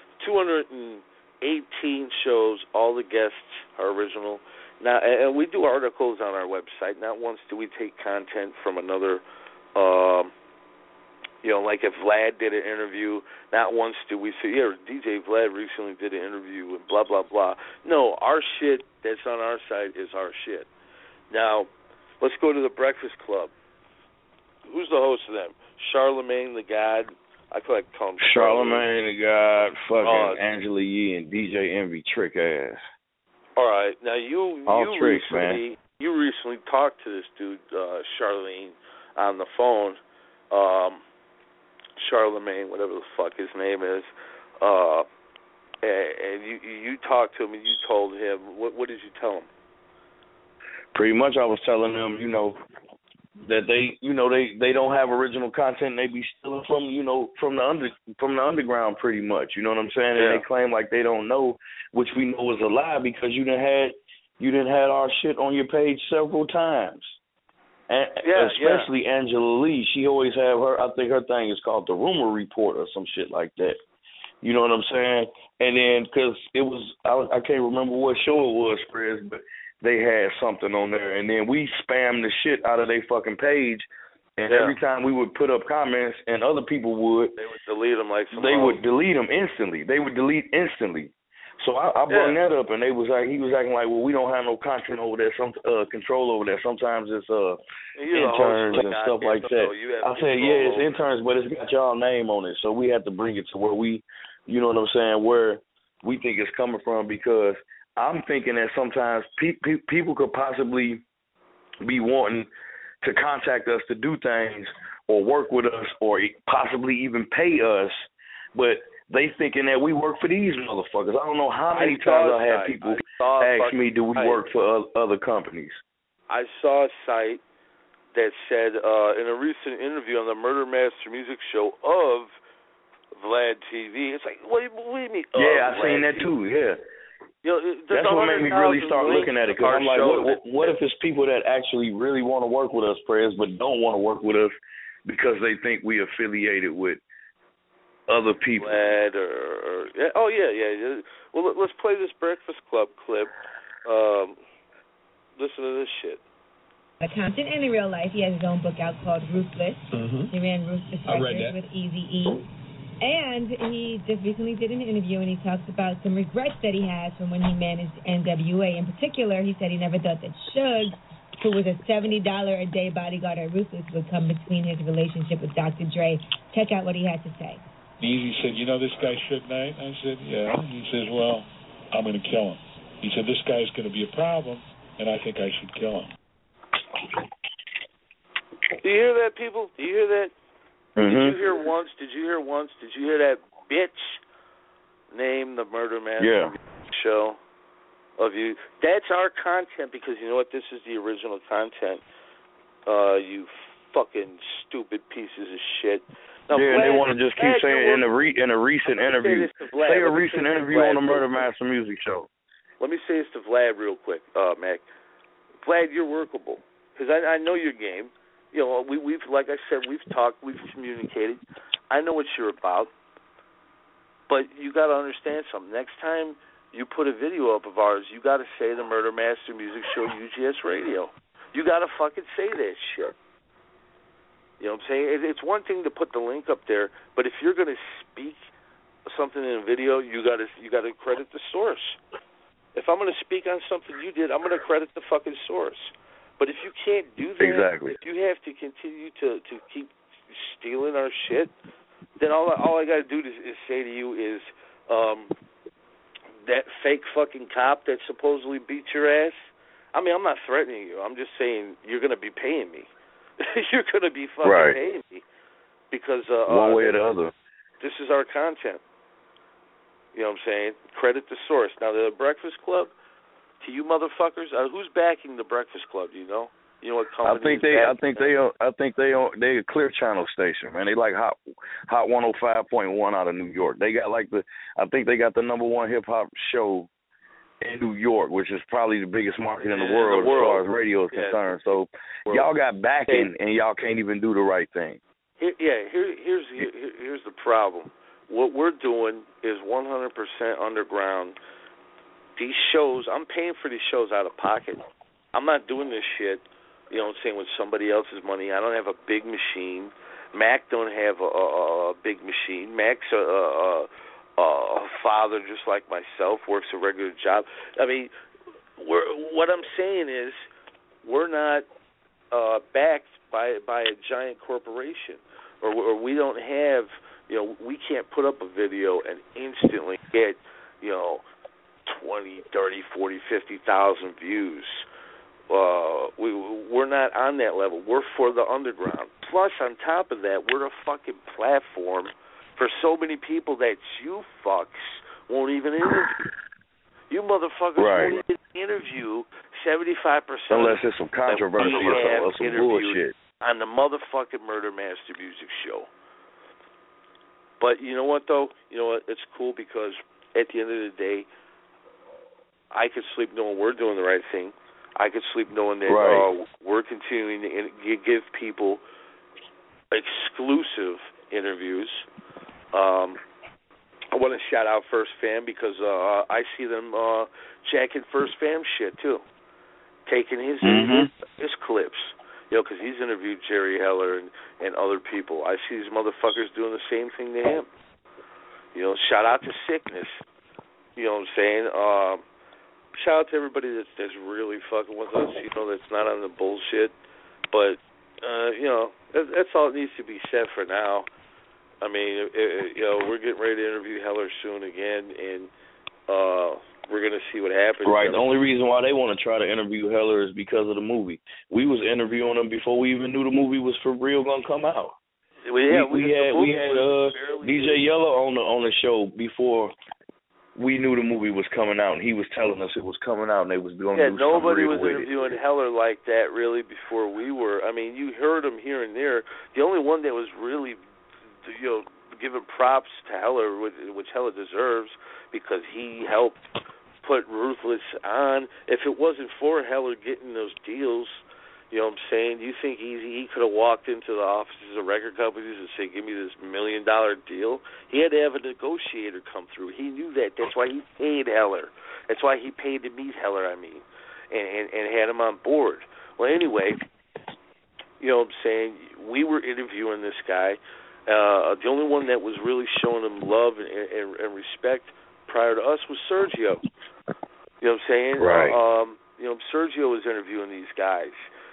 218 shows. All the guests are original. Now, and we do articles on our website. Not once do we take content from another You know, like if Vlad did an interview, not once did we say, yeah, DJ Vlad recently did an interview and blah, blah, blah. No, our shit that's on our side is our shit. Now, let's go to the Breakfast Club. Who's the host of them? Charlemagne the God. I feel like call him Charlemagne the God, fucking Angela Yee and DJ Envy trick ass. All right. Now, you tricks, recently, man. You recently talked to this dude, Charlemagne, on the phone. Charlemagne, whatever the fuck his name is, and you talked to him and you told him, what did you tell him? Pretty much, I was telling them, you know, that they don't have original content. They be stealing from the underground, pretty much. You know what I'm saying? Yeah. And they claim like they don't know, which we know is a lie because you done had our shit on your page several times. And especially Angela Lee, she always have her. I think her thing is called the Rumor Report or some shit like that. You know what I'm saying? And then because it was, I can't remember what show it was, Chris, but they had something on there, and then we spammed the shit out of their fucking page. And every time we would put up comments, and other people would, they would delete them would delete them instantly. They would delete instantly. So I brought that up, and he was acting like, well, we don't have no control over that, control over that. Sometimes it's interns and stuff like that. I said, yeah, it's interns, but it's got y'all name on it, so we have to bring it to where we, you know what I'm saying, where we think it's coming from, because I'm thinking that sometimes people could possibly be wanting to contact us to do things or work with us or possibly even pay us, but they thinking that we work for these motherfuckers. I don't know how many times I had people ask me, do we work for other companies? I saw a site that said in a recent interview on the Murder Master Music Show of Vlad TV, it's like, what do you mean? Yeah, I seen that too, yeah. You know, that's what made me really start looking at it, because I'm like, what if it's people that actually really want to work with us, Prez, but don't want to work with us because they think we affiliated with other people? Well, let's play this Breakfast Club clip. Listen to this shit. Content and in real life, he has his own book out called Ruthless. Mm-hmm. He ran Ruthless Records with Eazy-E. And he just recently did an interview, and he talks about some regrets that he has from when he managed NWA. In particular, he said he never thought that Suge, who was a $70 a day bodyguard at Ruthless, would come between his relationship with Dr. Dre. Check out what he had to say. Eazy said, you know this guy Suge Knight? I said, yeah. He says, well, I'm going to kill him. He said, this guy's going to be a problem, and I think I should kill him. Do you hear that, people? Do you hear that? Mm-hmm. Did you hear that bitch name the Murder Master Show of you? That's our content, because you know what? This is the original content. You fucking stupid pieces of shit. Now, and they want to just keep saying in a recent interview. Say a recent interview on the Murder Master Music Show. Let me say this to Vlad real quick, Mac. Vlad, you're workable, because I know your game. You know, we've like I said, we've talked, we've communicated. I know what you're about, but you got to understand something. Next time you put a video up of ours, you got to say the Murder Master Music Show UGS Radio. You got to fucking say that shit. You know what I'm saying? It's one thing to put the link up there, but if you're going to speak something in a video, you got to credit the source. If I'm going to speak on something you did, I'm going to credit the fucking source. But if you can't do that, if you have to continue to keep stealing our shit, then all I got to do is say to you is that fake fucking cop that supposedly beat your ass. I mean, I'm not threatening you. I'm just saying you're going to be paying me. You're going to be fucking paying me because one way or the other. This is our content. You know what I'm saying? Credit the source. Now, the Breakfast Club, to you motherfuckers, who's backing the Breakfast Club? Do you know? You know what company? I think they a Clear Channel station, man. They like Hot 105.1 out of New York. They got I think they got the #1 hip hop show in New York, which is probably the biggest market in the world as far as radio is concerned. So y'all got backing, and y'all can't even do the right thing. Here's the problem. What we're doing is 100% underground. These shows, I'm paying for these shows out of pocket. I'm not doing this shit, you know what I'm saying, with somebody else's money. I don't have a big machine. Mac don't have a big machine. Mac's a father just like myself, works a regular job. I mean, what I'm saying is we're not backed by a giant corporation, or we don't have, we can't put up a video and instantly get, 20, 30, 40, 50,000 views. We're not on that level. We're for the underground. Plus, on top of that, we're a fucking platform for so many people that you fucks won't even interview. You motherfuckers won't even interview 75% unless it's some controversy or some bullshit on the motherfucking Murder Master Music Show. But you know what, though? You know what? It's cool because at the end of the day, I could sleep knowing we're doing the right thing. I could sleep knowing that we're continuing to give people exclusive interviews. I want to shout out First Fam because I see them jacking First Fam shit too, taking his clips, because he's interviewed Jerry Heller and other people. I see these motherfuckers doing the same thing to him. Shout out to Sickness. You know what I'm saying? Shout out to everybody that's really fucking with us. That's not on the bullshit. But that's all that needs to be said for now. I mean, we're getting ready to interview Heller soon again, and we're going to see what happens. Right. The only reason why they want to try to interview Heller is because of the movie. We was interviewing him before we even knew the movie was for real going to come out. We had DJ Yellow on the show before we knew the movie was coming out, and he was telling us it was coming out, and they was going to do something nobody real was with interviewing Heller like that really before we were. I mean, you heard him here and there. The only one that was really giving props to Heller, which Heller deserves, because he helped put Ruthless on. If it wasn't for Heller getting those deals, you know what I'm saying, do you think he could have walked into the offices of record companies and said, give me this $1 million deal? He had to have a negotiator come through. He knew that. That's why he paid Heller. That's why he paid to meet Heller, and had him on board. Well, anyway, you know what I'm saying, we were interviewing this guy. The only one that was really showing him love and respect prior to us was Sergio. You know what I'm saying? Right. Sergio was interviewing these guys.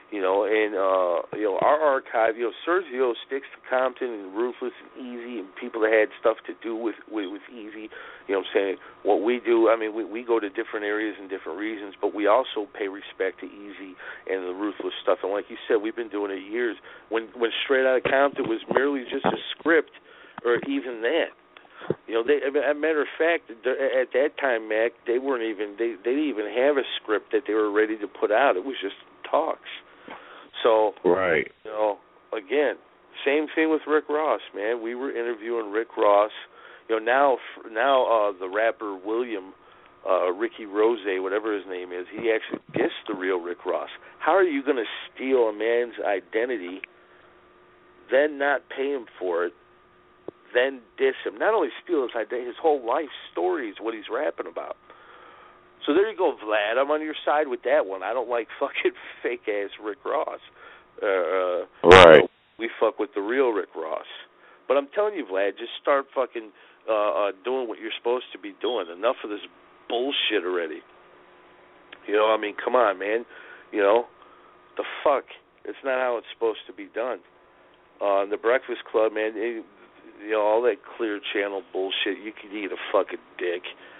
Our archive, Sergio sticks to Compton and Ruthless and Easy and people that had stuff to do with Easy. You know what I'm saying? What we do, I mean, we go to different areas and different reasons, but we also pay respect to Easy and the Ruthless stuff. And like you said, we've been doing it years. When Straight Outta Compton was merely just a script, or even that. As a matter of fact, at that time, Mac, they didn't even have a script that they were ready to put out. It was just talks. So, right. Again, same thing with Rick Ross, man. We were interviewing Rick Ross. Now the rapper William, Ricky Rose, whatever his name is, he actually dissed the real Rick Ross. How are you going to steal a man's identity, then not pay him for it, then diss him? Not only steal his identity, his whole life story is what he's rapping about. So there you go, Vlad. I'm on your side with that one. I don't like fucking fake-ass Rick Ross. Right. We fuck with the real Rick Ross. But I'm telling you, Vlad, just start fucking doing what you're supposed to be doing. Enough of this bullshit already. Come on, man. The fuck? It's not how it's supposed to be done. The Breakfast Club, man, all that Clear Channel bullshit, you could eat a fucking dick.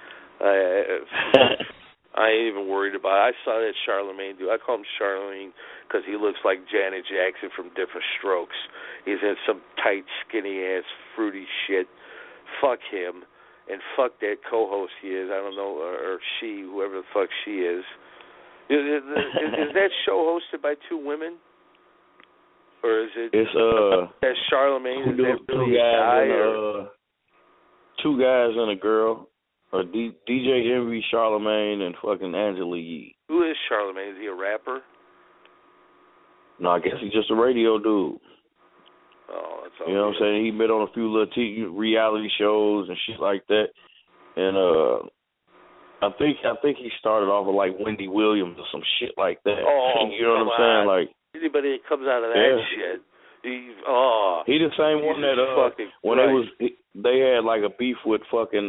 I ain't even worried about it. I saw that Charlemagne dude. I call him Charlemagne because he looks like Janet Jackson from Different Strokes. He's in some tight, skinny-ass, fruity shit. Fuck him. And fuck that co-host he is. I don't know, or she, whoever the fuck she is. Is that show hosted by two women? Or is it... That's Charlemagne? Is that really a guy? Two guys and a girl. DJ Envy, Charlemagne, and fucking Angela Yee. Who is Charlemagne? Is he a rapper? No, I guess he's just a radio dude. Oh, that's all. You know what I'm saying? He been on a few little reality shows and shit like that. And I think he started off with like Wendy Williams or some shit like that. Oh, you know what I'm saying? Like anybody that comes out of that shit. He the same one that when they had like a beef with fucking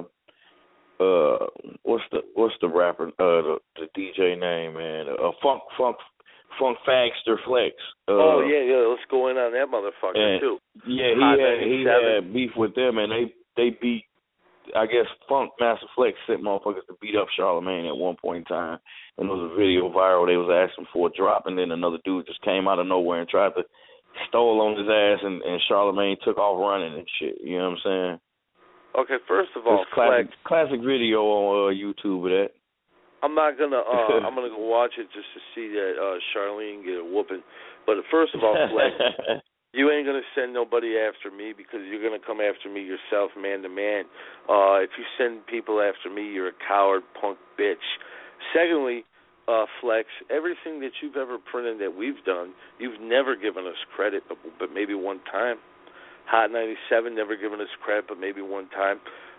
what's the rapper the DJ name, man, Funk Fagster Flex. Let's go in on that motherfucker too. Yeah, he had beef with them, and they beat. I guess Funk Master Flex sent motherfuckers to beat up Charlemagne at one point in time, and there was a video viral. They was asking for a drop, and then another dude just came out of nowhere and tried to stole on his ass, and Charlemagne took off running and shit. You know what I'm saying? Okay, first of all, classic video on YouTube of that. I'm not gonna. I'm gonna go watch it just to see that Charlene get a whooping. But first of all, Flex, you ain't gonna send nobody after me because you're gonna come after me yourself, man to man. If you send people after me, you're a coward, punk bitch. Secondly, Flex, everything that you've ever printed that we've done, you've never given us credit, but maybe one time. Hot 97, never given us credit, but maybe one time.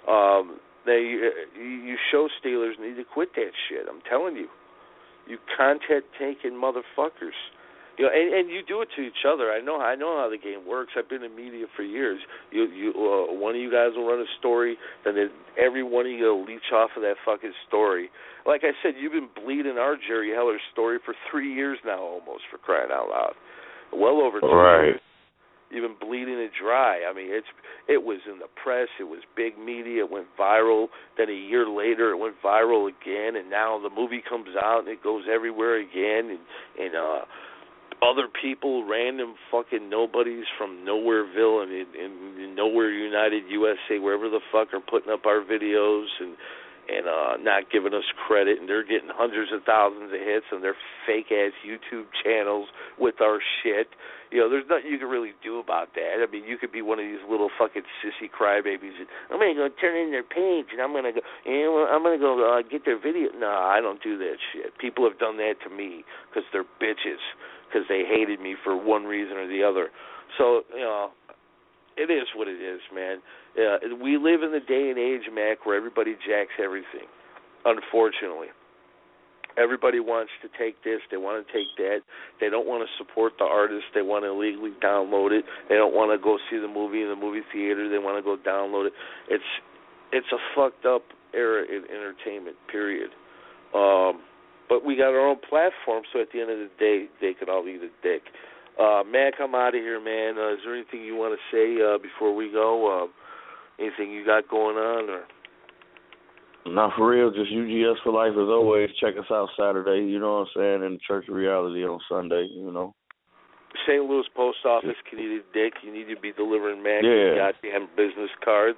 You show stealers need to quit that shit. I'm telling you, you content-taking motherfuckers. You know, and you do it to each other. I know how the game works. I've been in media for years. One of you guys will run a story, then every one of you will leech off of that fucking story. Like I said, you've been bleeding our Jerry Heller story for 3 years now, almost, for crying out loud. Well over 2 years. You've been bleeding it dry. I mean, it was in the press. It was big media. It went viral. Then a year later, it went viral again. And now the movie comes out and it goes everywhere again. And other people, random fucking nobodies from Nowhereville and Nowhere United USA, wherever the fuck, are putting up our videos and not giving us credit, and they're getting hundreds of thousands of hits on their fake-ass YouTube channels with our shit. You know, there's nothing you can really do about that. I mean, you could be one of these little fucking sissy crybabies. I'm going to go turn in their page, and I'm going to go, get their video. No, I don't do that shit. People have done that to me because they're bitches, because they hated me for one reason or the other. So, you know, it is what it is, man. We live in the day and age, Mac, where everybody jacks everything, unfortunately. Everybody wants to take this. They want to take that. They don't want to support the artist. They want to illegally download it. They don't want to go see the movie in the movie theater. They want to go download it. It's a fucked up era in entertainment, period. But we got our own platform, so at the end of the day, they could all eat a dick. Mac, I'm out of here, man. Is there anything you want to say before we go? Anything you got going on? Or? Not for real, just UGS for life as always. Check us out Saturday, you know what I'm saying, and Church of Reality on Sunday, you know. St. Louis Post Office can eat a dick. You need to be delivering Mac goddamn business cards.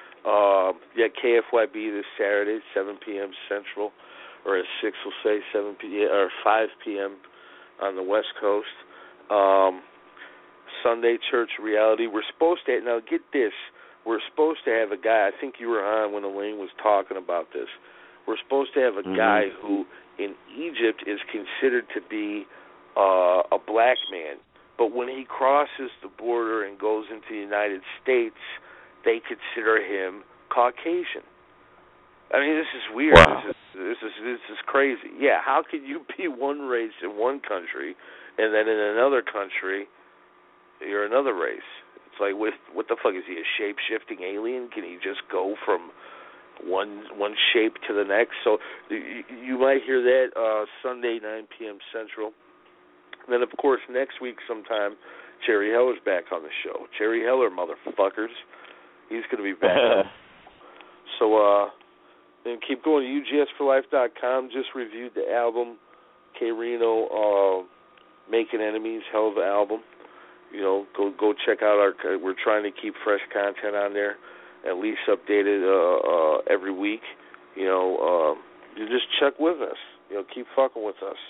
KFYB this Saturday, 7 p.m. Central, or at 6, we'll say, 7 p.m. or 5 p.m. on the West Coast. Sunday, Church of Reality. We're supposed to, now get this, we're supposed to have a guy, I think you were on when Elaine was talking about this. We're supposed to have a guy who in Egypt is considered to be a black man, but when he crosses the border and goes into the United States, they consider him Caucasian. I mean, this is weird. Wow. This is crazy. Yeah, how can you be one race in one country and then in another country you're another race? It's like, what the fuck, is he a shape-shifting alien? Can he just go from one shape to the next? So you might hear that Sunday, 9 p.m. Central. And then, of course, next week sometime, Jerry Heller's back on the show. Jerry Heller, motherfuckers. He's going to be back. So then keep going to UGSforlife.com. Just reviewed the album, K. Reno, Making Enemies, hell of an album. You know, go check out we're trying to keep fresh content on there, at least updated every week. You know, you just check with us. You know, keep fucking with us.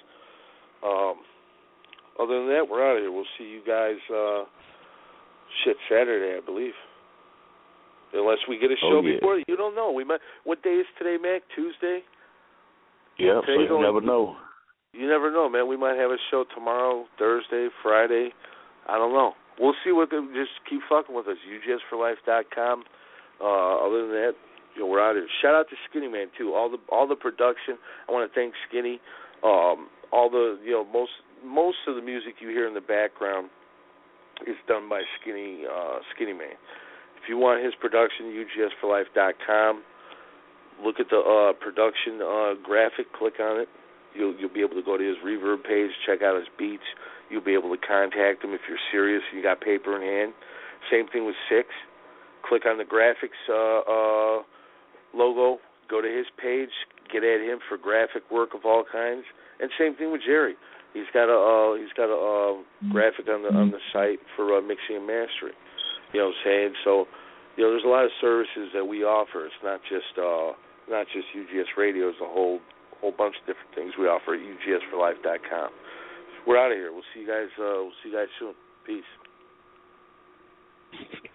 Other than that, we're out of here. We'll see you guys Saturday, I believe. Unless we get a show before. You don't know. We might. What day is today, Mac? Tuesday? Yeah, so you never know. You never know, man. We might have a show tomorrow, Thursday, Friday. I don't know. We'll see just keep fucking with us. UGSforlife.com. Other than that, you know, we're out here. Shout out to Skinny Man too. All the production. I want to thank Skinny. All the, you know, most of the music you hear in the background is done by Skinny Man. If you want his production, UGSforlife.com. Look at the production graphic. Click on it. You'll be able to go to his Reverb page, check out his beats. You'll be able to contact him if you're serious and you got paper in hand. Same thing with Six. Click on the graphics logo. Go to his page. Get at him for graphic work of all kinds. And same thing with Jerry. He's got a graphic on the site for mixing and mastering. You know what I'm saying? So, there's a lot of services that we offer. It's not just UGS Radio. It's a whole bunch of different things we offer at UGSforlife.com. We're out of here. We'll see you guys soon. Peace.